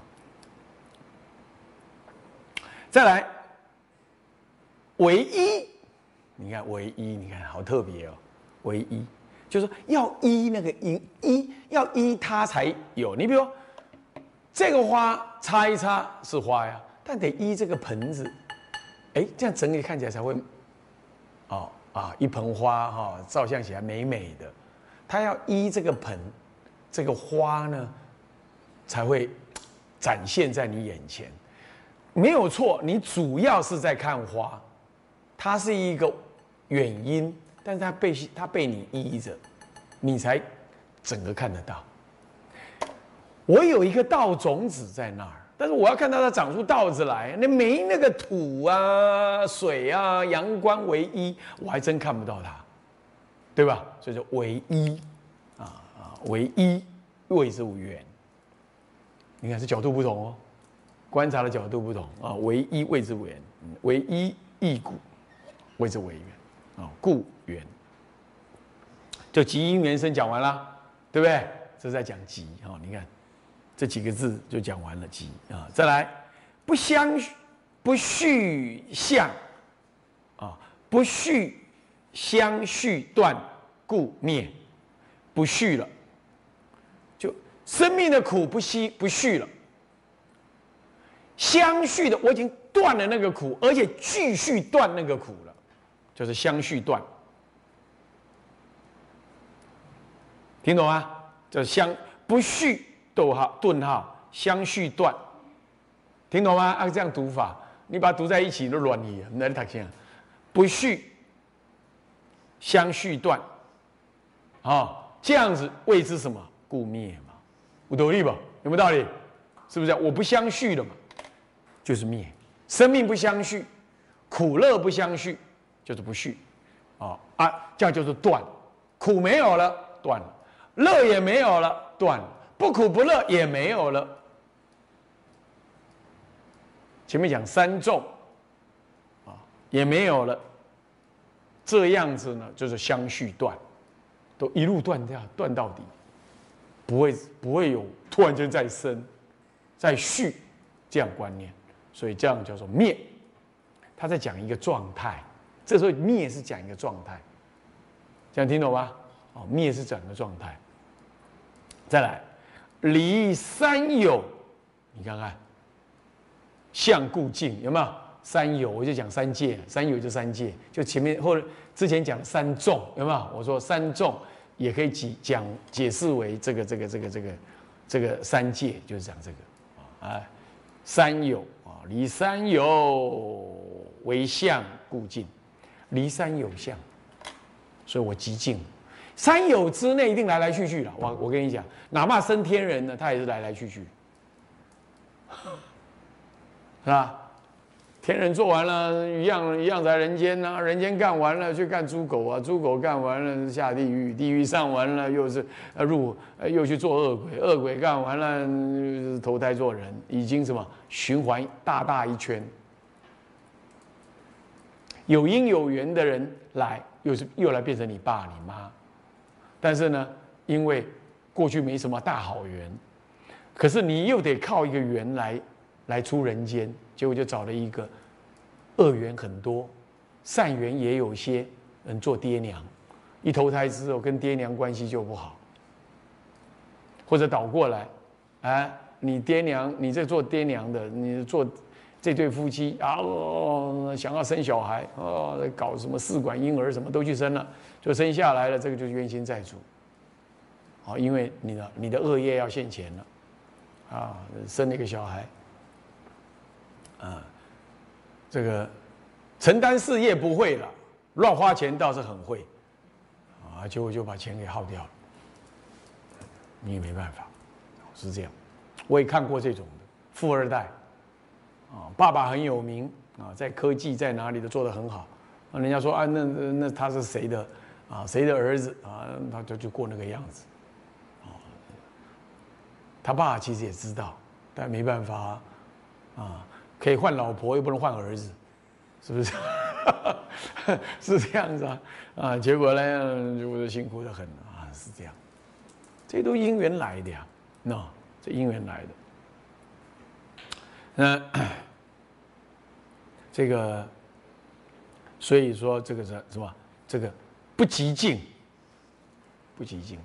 再来，唯一，你看唯一，你看好特别哦，唯一就是说要依那个要依它才有，你比如说。这个花插一插是花呀，但得依这个盆子，哎，这样整体看起来才会，一盆花哈，照相起来美美的。它要依这个盆，这个花呢，才会展现在你眼前。没有错，你主要是在看花，它是一个原因，但是它被你依着，你才整个看得到。我有一个稻种子在那儿，但是我要看到它长出稻子来，没那个土啊、水啊、阳光为一，我还真看不到它，对吧？所以说为一为一谓之缘。你看这角度不同哦，观察的角度不同啊。为一谓之缘，为一亦故谓之为缘故缘。就集因缘生讲完了，对不对？这是在讲集你看。这几个字就讲完了，集啊，再来，不续相不续相续断，故灭，不续了，就生命的苦不续了，相续的我已经断了那个苦，而且继续断那个苦了，就是相续断，听懂吗？叫不续。顿号相续断，听懂吗？这样读法，你把它读在一起都乱译，你来读先。不续相续断，这样子谓之什么？故灭嘛，有道理吧？有没有道理？是不是？我不相续了嘛，就是灭。生命不相续，苦乐不相续，就是不续。这样就是断，苦没有了，断了；乐也没有了，断了。不苦不乐也没有了。前面讲三众也没有了，这样子呢，就是相续断，都一路断掉，断到底， 不会有突然间再生、再续这样观念，所以这样叫做灭。他在讲一个状态，这时候灭是讲一个状态，这样听懂吗？哦，灭是讲一个状态。再来，离三有，你看看，相故境有没有？三有我就讲三界，三有就三界，就前面或者之前讲三众有没有？我说三众也可以解释为这个三界，就是讲这个啊，三有啊，离三有为相故境，离三有相，所以我极静。三有之内一定来来去去了，我跟你讲，哪怕升天人呢，他也是来来去去，是吧？天人做完了，一样在人间啊，人间干完了去干猪狗啊，猪狗干完了下地狱，地狱上完了又是又去做恶鬼，恶鬼干完了投胎做人，已经什么循环大一圈。有因有缘的人来，又来变成你爸你妈，但是呢，因为过去没什么大好缘，可是你又得靠一个缘来出人间。结果就找了一个恶缘很多，善缘也有些人做爹娘，一投胎之后跟爹娘关系就不好，或者倒过来，哎，你爹娘，你这做爹娘的，你做这对夫妻啊，想要生小孩搞什么试管婴儿什么都去生了，就生下来了，这个就是冤亲债主，因为你的恶业要现前了，啊，生了一个小孩。这个承担事业不会了，乱花钱倒是很会，结果就把钱给耗掉了，你也没办法，是这样。我也看过这种的富二代，爸爸很有名在科技在哪里都做得很好，人家说那他是谁的谁的儿子他就过那个样子，他爸其实也知道，但没办法可以换老婆，又不能换儿子，是不是？是这样子结果呢，就辛苦得很是这样。这都因缘来的呀，这因缘来的。这个，所以说这个是什么？这个不极静，不极静。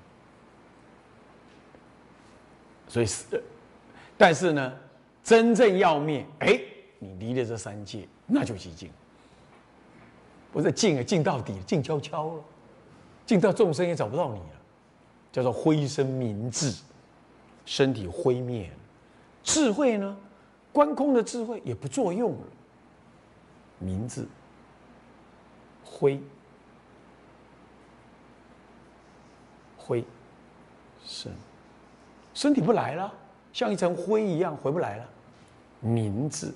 所以但是呢？真正要灭，你离了这三界，那就极静。不是静静到底，静悄悄了，静到众生也找不到你了，叫做灰身明智，身体灰灭了，智慧呢，观空的智慧也不作用了，明智，灰身体不来了，像一层灰一样回不来了。明智，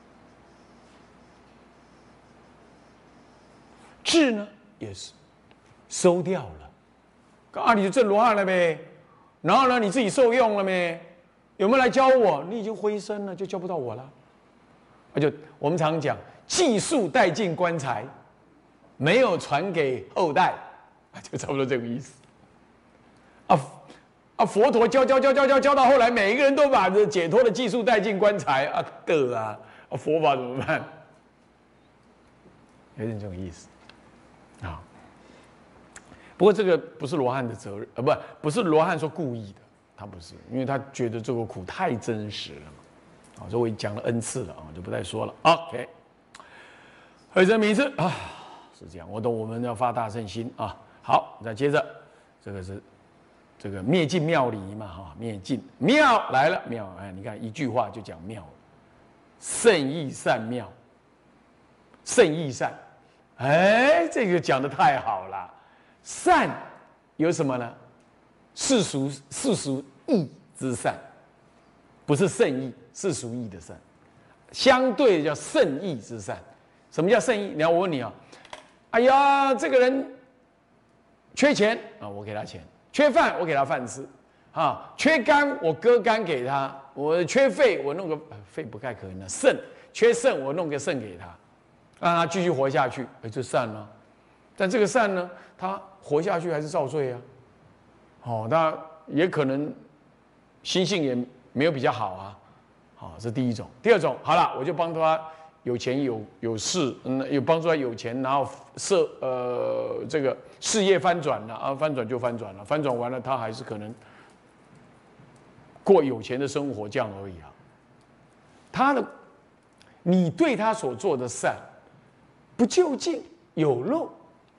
智呢也是收掉了，你就证罗汉了呗。然后呢，你自己受用了没？有没有来教我？你已经灰身了，就教不到我了。就我们常讲，技术带进棺材，没有传给后代，就差不多这个意思。佛陀教到后来，每一个人都把这解脱的技术带进棺材佛法怎么办？有点这种意思不过这个不是罗汉的责任不是罗汉说故意的，他不是，因为他觉得这个苦太真实了嘛。所以我讲了 N 次了就不再说了。OK， 慧真名字是这样，我们要发大乘心好，再接着这个是。这个灭尽妙理嘛，灭尽妙来了，妙你看一句话就讲妙了，圣义善妙，圣义善，这个讲得太好了。善有什么呢？世俗义之善，不是圣义，世俗义的善，相对叫圣义之善。什么叫圣义？我问你哎呀，这个人缺钱我给他钱。缺饭，我给他饭吃，缺肝，我割肝给他；我缺肺，我弄个肺不太可能的肾，缺肾，我弄个肾给他，让他继续活下去，这善了。但这个善呢，他活下去还是造罪那也可能心性也没有比较好啊。好，这第一种。第二种，好了，我就帮助他有钱有势，有帮助他有钱，然后这个事业翻转了啊，翻转就翻转了，翻转完了他还是可能过有钱的生活这样而已啊。你对他所做的善，不究竟有漏，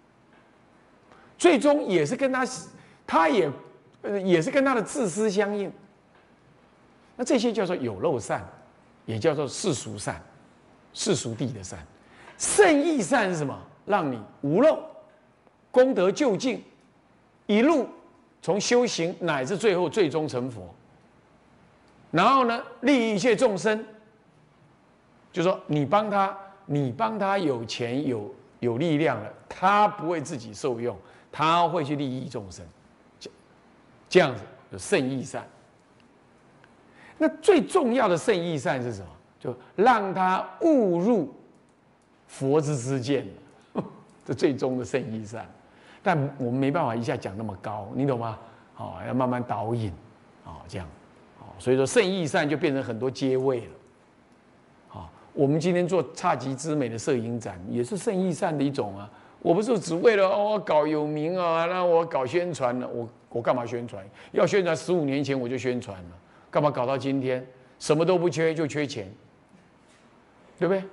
最终也是跟他也是跟他的自私相应。那这些叫做有漏善，也叫做世俗善，世俗谛的善。圣意善是什么？让你无漏，功德究竟，一路从修行乃至最终成佛。然后呢，利益一切众生，就说你帮他有钱有力量了，他不会自己受用，他会去利益众生，这样子有圣意善。那最重要的圣意善是什么？就让他误入佛之见，这最终的圣意善。但我们没办法一下讲那么高，你懂吗？要慢慢导引，这样，所以说圣意善就变成很多阶位了。我们今天做侘寂之美的摄影展，也是圣意善的一种啊。我不是只为了我搞有名啊，那我搞宣传了，我干嘛宣传？要宣传15年前我就宣传了。干嘛搞到今天什么都不缺，就缺钱，对不对？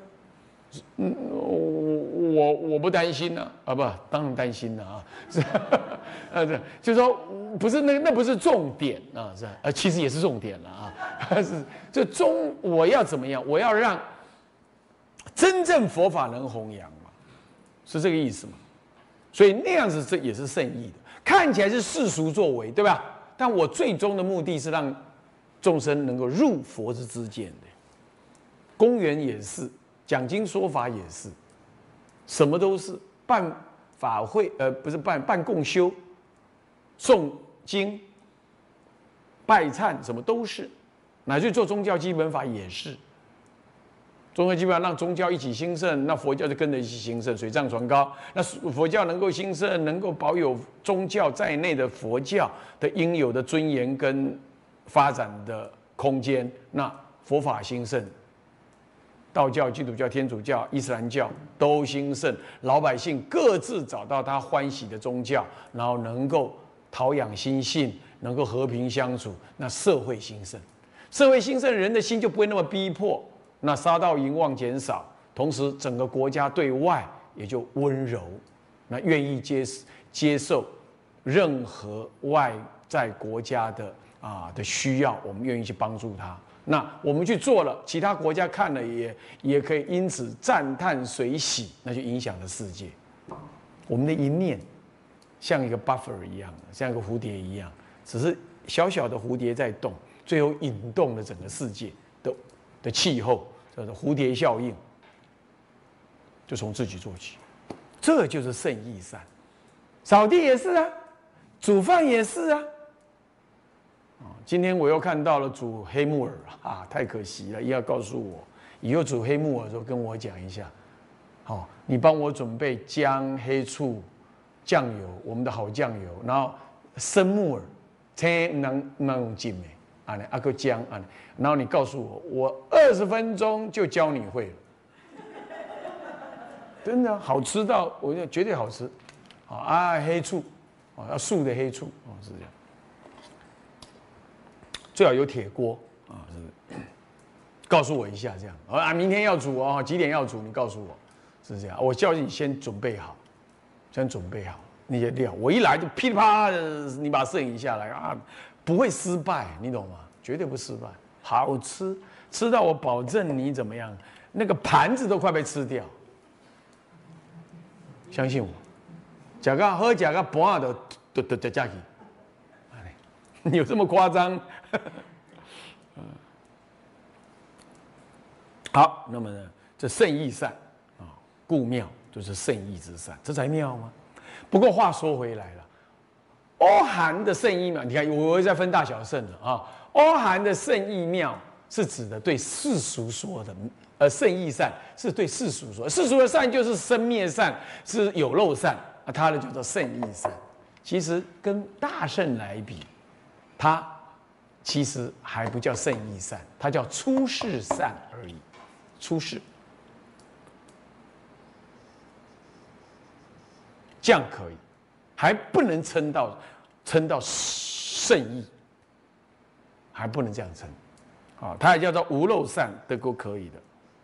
我不担心呢，不，当然担心了啊，就是说不是那不是重点啊，是其实也是重点了啊，我要怎么样？我要让真正佛法能弘扬嘛，是这个意思嘛？所以那样子这也是圣意的，看起来是世俗作为，对吧？但我最终的目的是让众生能够入佛之见的，公园也是，讲经说法也是，什么都是办法会，不是办共修、诵经、拜忏，什么都是，乃至做宗教基本法也是。宗教基本法让宗教一起兴盛，那佛教就跟着一起兴盛，水涨船高。那佛教能够兴盛，能够保有宗教在内的佛教的应有的尊严跟发展的空间，那佛法兴盛，道教、基督教、天主教、伊斯兰教都兴盛，老百姓各自找到他欢喜的宗教，然后能够陶养心性，能够和平相处，那社会兴盛，社会兴盛，人的心就不会那么逼迫，那杀盗淫妄减少，同时整个国家对外也就温柔，那愿意接受任何外在国家的需要，我们愿意去帮助他。那我们去做了，其他国家看了也可以因此赞叹随喜，那就影响了世界。我们的一念像一个 buffer 一样，像一个蝴蝶一样，只是小小的蝴蝶在动，最后引动了整个世界的气候，叫做蝴蝶效应，就从自己做起。这就是圣意善。扫地也是啊，煮饭也是啊。今天我又看到了煮黑木耳啊，太可惜了！要告诉我，以后煮黑木耳的时候跟我讲一下。好，你帮我准备姜、黑醋、酱油，我们的好酱油，然后生木耳，切能用劲的，啊，阿个姜啊，然后你告诉我，我20分钟就教你会了，真的好吃到，我绝对好吃。啊，黑醋，要素的黑醋，是这样。最好有铁锅啊，是告诉我一下这样明天要煮哦，几点要煮？你告诉我，是这样。我叫你先准备好，先准备好那些料。我一来就噼里啪啦的，你把摄影下来啊，不会失败，你懂吗？绝对不失败，好吃，吃到我保证你怎么样，那个盘子都快被吃掉。相信我，假个喝假个半都下去，你有这么夸张？好，那么呢，这圣意善故妙，就是圣意之善，这才妙吗？不过话说回来了，阿含的圣意妙，你看我在分大小圣了啊。阿含的圣意妙是指的对世俗说的，圣意善是对世俗说，世俗的善就是生灭善，是有漏善它的叫做圣意善。其实跟大圣来比，它其实还不叫圣意善，它叫出世善而已。出世，这样可以，还不能称到圣意，还不能这样称。啊，它也叫做无漏善，都可以的。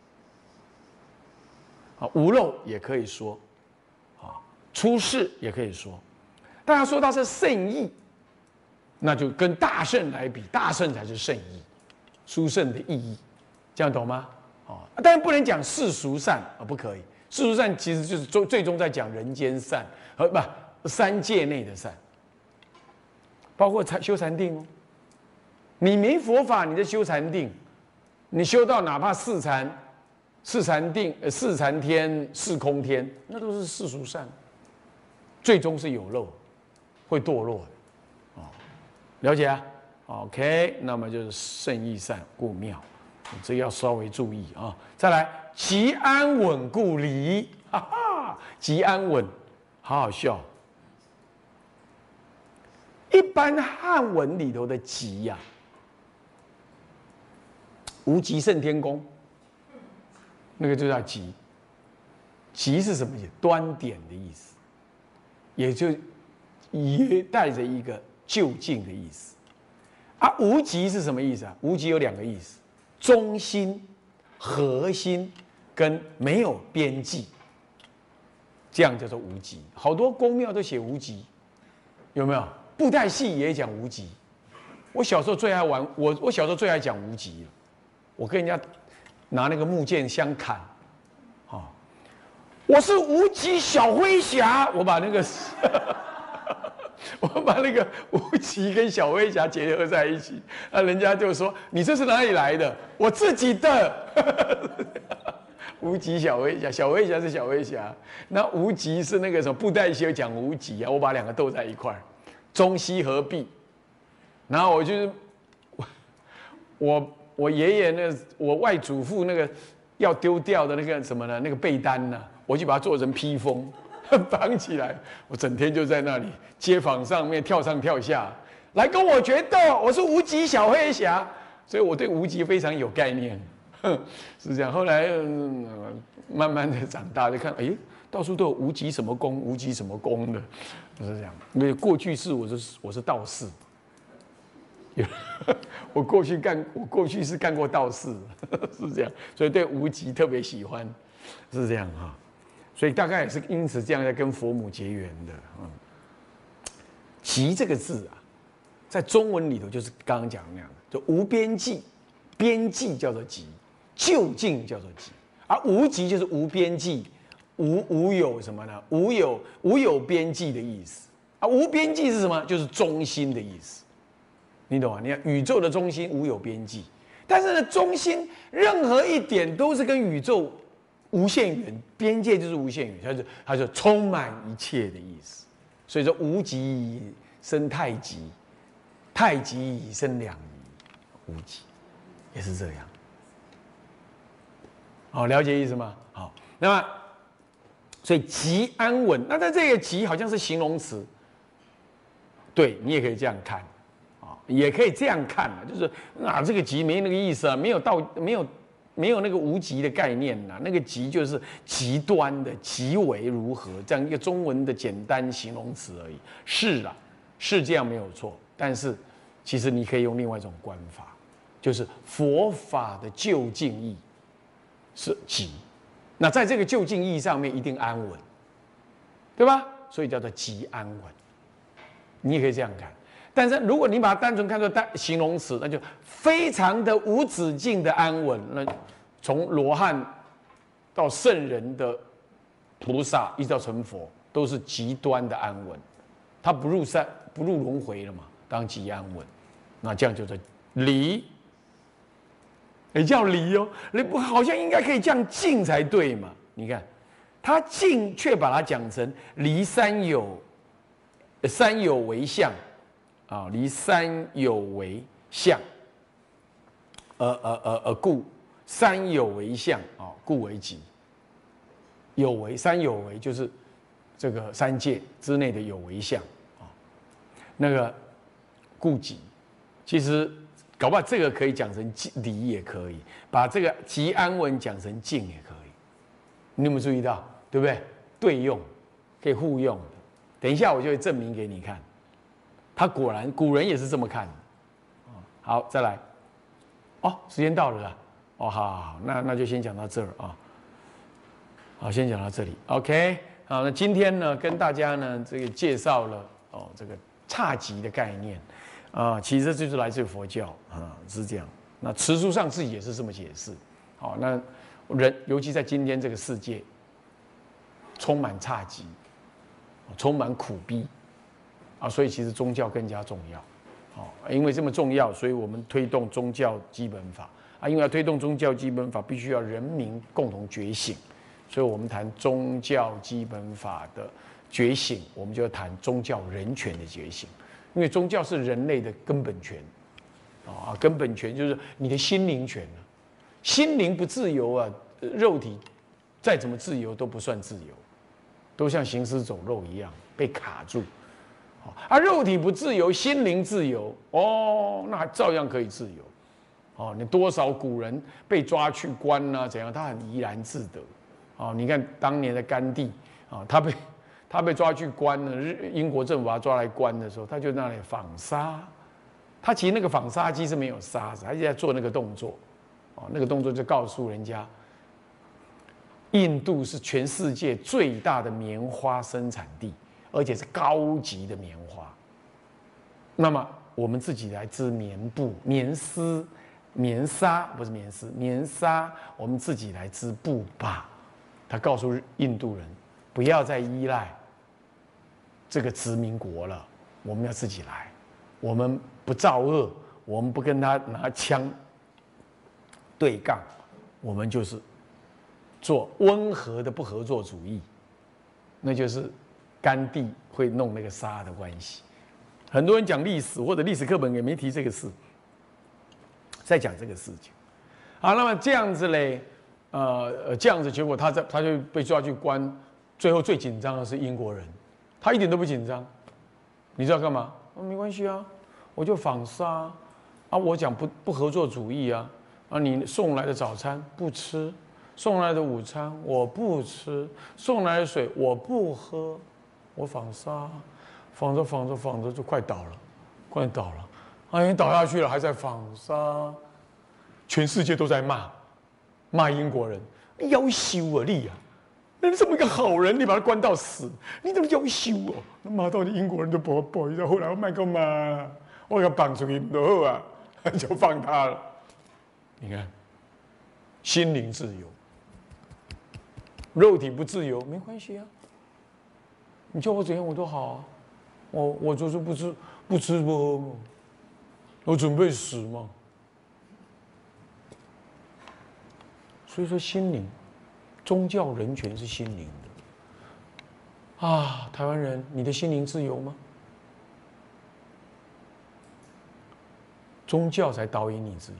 啊，无漏也可以说，啊，出世也可以说。但要说它是圣意，那就跟大圣来比，大圣才是圣意，殊胜的意义，这样懂吗？哦，当然不能讲世俗善啊，不可以。世俗善其实就是最终在讲人间善，不三界内的善，包括修禅定哦。你没佛法，你在修禅定，你修到哪怕四禅定、四禅天、四空天，那都是世俗善，最终是有漏，会堕落的。哦，了解啊 ？OK， 那么就是圣意善故妙，这要稍微注意啊。再来，极安稳故离，哈哈，极安稳，好好笑。一般汉文里头的极呀，无极胜天宫，那个就叫极。极是什么意思？端点的意思，也带着一个就近的意思。啊，无极是什么意思啊？无极有两个意思：中心、核心跟没有边际，这样叫做无极。好多宫庙都写无极，有没有？布袋戏也讲无极。我小时候最爱玩，我小时候最爱讲无极了。我跟人家拿那个木剑相砍，啊，我是无极小飞侠，我把那个无极跟小飞侠结合在一起，那人家就说你这是哪里来的？我自己的。无极小飞侠，小飞侠是小飞侠，那无极是那个什么布袋戏讲无极啊，我把两个斗在一块儿，中西合璧。然后我就是我爷爷那我外祖父那个要丢掉的那个什么呢？那个被单呢，我就把它做成披风，绑起来。我整天就在那里街坊上面跳上跳下，来跟我决斗。我是无极小飞侠，所以我对无极非常有概念。是这样。后来慢慢的长大，就看到处都有无极什么宫，无极什么宫的，是这样。因为过去是我是道士。我过去是干过道士，是这样，所以对无极特别喜欢，是这样哈，所以大概也是因此这样在跟佛母结缘的。极这个字啊，在中文里头就是刚刚讲的那样的，就无边际，边际叫做极，就近叫做极，而无极就是无边际，无有什么呢？无有边际的意思啊，无边际是什么？就是中心的意思。你懂吗？你看宇宙的中心无有边际，但是呢，中心任何一点都是跟宇宙无限远，边界就是无限远，它就充满一切的意思。所以说无极生太极，太极生两仪，无极也是这样。好，了解意思吗？好，那么所以极安稳，那在这个极好像是形容词，对你也可以这样看。也可以这样看啊，就是这个极没那个意思啊，没有那个无极的概念呐、那个极就是极端的，极为如何这样一个中文的简单形容词而已。是啦，是这样没有错，但是其实你可以用另外一种观法，就是佛法的就近义是极，那在这个就近义上面一定安稳，对吧？所以叫做极安稳，你也可以这样看。但是如果你把它单纯看作形容词，那就非常的无止境的安稳。那从罗汉到圣人的菩萨，一直到成佛，都是极端的安稳。他不入轮回了嘛，当极安稳。那这样就叫离，也叫离哦。你不好像应该可以这样静才对嘛？你看，他静却把它讲成离三有为相。离三有为相，故三有为相故为极。三有为就是这个三界之内的有为相那个故极。其实搞不好这个可以讲成离也可以，把这个极安稳讲成静也可以。你有没有注意到？对不对？对用，可以互用的。等一下我就会证明给你看。他果然古人也是这么看的。好，再来。哦，时间到了啦。哦，好，那就先讲到这儿啊。好，先讲到这里。OK， 好，那今天呢，跟大家呢这个介绍了这个侘寂的概念啊，其实这就是来自于佛教啊，是这样。那慈书上自己也是这么解释。好，那人尤其在今天这个世界，充满侘寂，充满苦逼啊，所以其实宗教更加重要。因为这么重要，所以我们推动宗教基本法啊。因为要推动宗教基本法，必须要人民共同觉醒，所以我们谈宗教基本法的觉醒，我们就要谈宗教人权的觉醒。因为宗教是人类的根本权啊，根本权就是你的心灵权啊。心灵不自由啊，肉体再怎么自由都不算自由，都像行尸走肉一样被卡住。肉体不自由，心灵自由那还照样可以自由。你多少古人被抓去关啊，怎样？他很怡然自得。你看当年的甘地他被抓去关了，英国政府把他抓来关的时候，他就在那里纺纱。他其实那个纺纱机是没有纱子，他就在做那个动作。那个动作就告诉人家，印度是全世界最大的棉花生产地。而且是高级的棉花。那么我们自己来织棉布、棉丝、棉纱，不是棉丝，棉纱，我们自己来织布吧。他告诉印度人，不要再依赖这个殖民国了，我们要自己来。我们不造恶，我们不跟他拿枪对杠，我们就是做温和的不合作主义，那就是甘地会弄那个纱的关系。很多人讲历史或者历史课本也没提这个事，在讲这个事情。好，那么这样子嘞，这样子结果他就被抓去关，最后最紧张的是英国人，他一点都不紧张。你知道干嘛？没关系啊，我就纺纱啊，我讲不合作主义啊，你送来的早餐不吃，送来的午餐我不吃，送来的水我不喝。我纺纱，纺着就快倒了，哎，倒下去了，还在纺纱，全世界都在骂英国人，你夭寿啊你啊！你这么一个好人，你把他关到死，你怎么夭寿哦？那骂到你英国人都不好意思，后来我卖个骂，我给他绑出去就好啊，就放他了。你看，心灵自由，肉体不自由没关系啊。你叫我怎样我都好啊，我就是不吃不喝嘛，我准备死嘛。所以说心灵，宗教人权是心灵的啊。台湾人，你的心灵自由吗？宗教才导引你自由。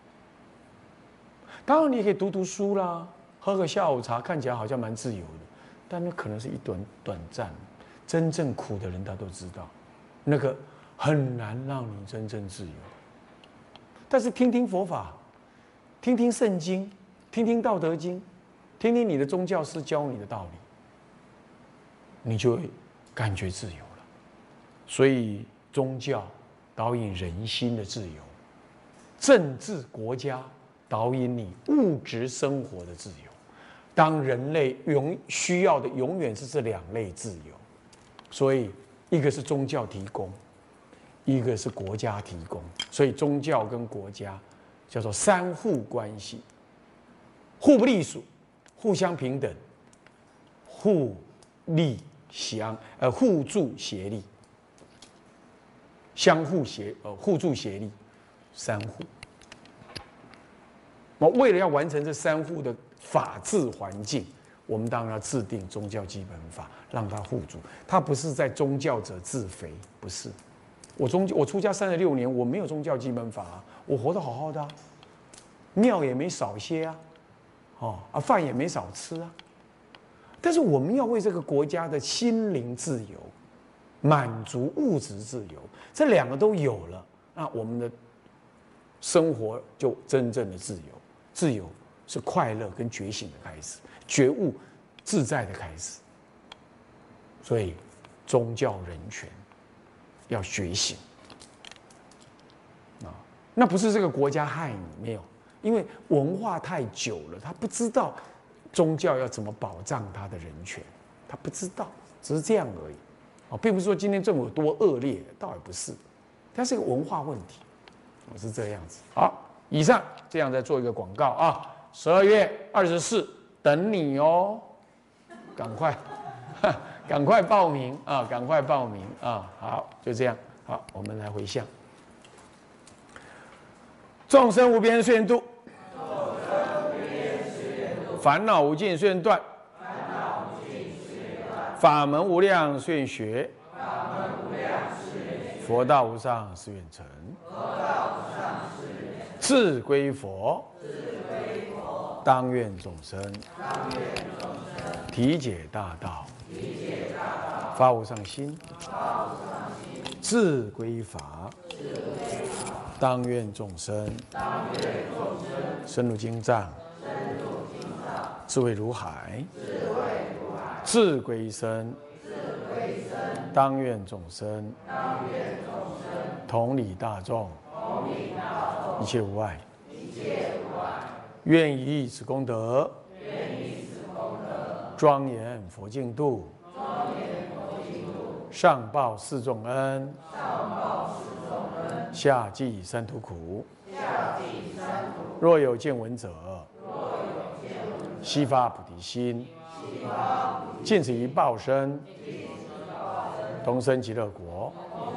当然你也可以读书啦，喝个下午茶，看起来好像蛮自由的。但那可能是一段短暂，真正苦的人他都知道，那个很难让你真正自由。但是听听佛法，听听圣经，听听道德经，听听你的宗教师教你的道理，你就会感觉自由了。所以宗教导引人心的自由，政治国家导引你物质生活的自由。当人类需要的永远是这两类自由，所以一个是宗教提供，一个是国家提供，所以宗教跟国家叫做三互关系，互不隶属，互相平等，互助协力，相互互助协力，三互。为了要完成这三互的法治环境，我们当然要制定宗教基本法，让它互助。它不是在宗教者自肥，不是。我出家36年，我没有宗教基本法啊，我活得好好的啊，庙也没少些啊，饭也没少吃啊。但是我们要为这个国家的心灵自由、满足物质自由，这两个都有了，那我们的生活就真正的自由。自由是快乐跟觉醒的开始，觉悟自在的开始。所以，宗教人权要觉醒啊！那不是这个国家害你，没有，因为文化太久了，他不知道宗教要怎么保障他的人权，他不知道，只是这样而已。啊，并不是说今天政府有多恶劣，倒也不是，它是一个文化问题，是这样子。好，以上这样再做一个广告啊，12月24等你哦，赶快，赶快报名啊，赶快报名啊！好，就这样，好，我们来回向。众生无边誓愿度，烦恼无尽誓愿断，法门无量誓愿学，佛道无上誓愿成。志归佛，当愿众生体解大道，发无上心；志归法，当愿众生深入经藏，智慧如海；志归身，当愿众生同理大众，一切无碍。愿以此功德，庄严佛净土，上报四重恩，下济三途苦。若有见闻者，悉发菩提心，尽此一报身，同生极乐国。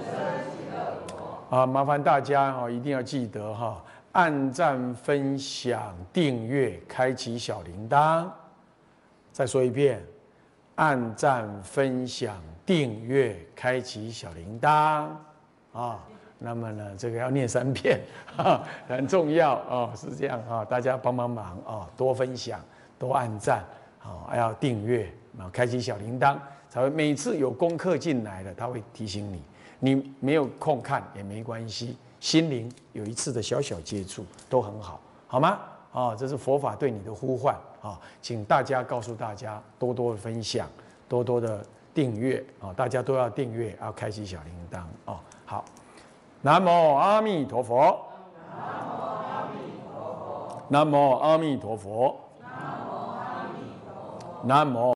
啊，麻烦大家哈，一定要记得哈，按赞、分享、订阅、开启小铃铛。再说一遍，按赞、分享、订阅、开启小铃铛啊。那么呢，这个要念3遍，很重要啊，是这样啊，大家帮忙啊，多分享，多按赞，啊，要订阅，啊，开启小铃铛，才会每次有功课进来了，他会提醒你。你没有空看也没关系，心灵有一次的小小接触都很好，好吗？啊，这是佛法对你的呼唤啊，请大家告诉大家多多的分享，多多的订阅啊，大家都要订阅，要开启小铃铛啊。好，南无阿弥陀佛，南无阿弥陀佛，南无。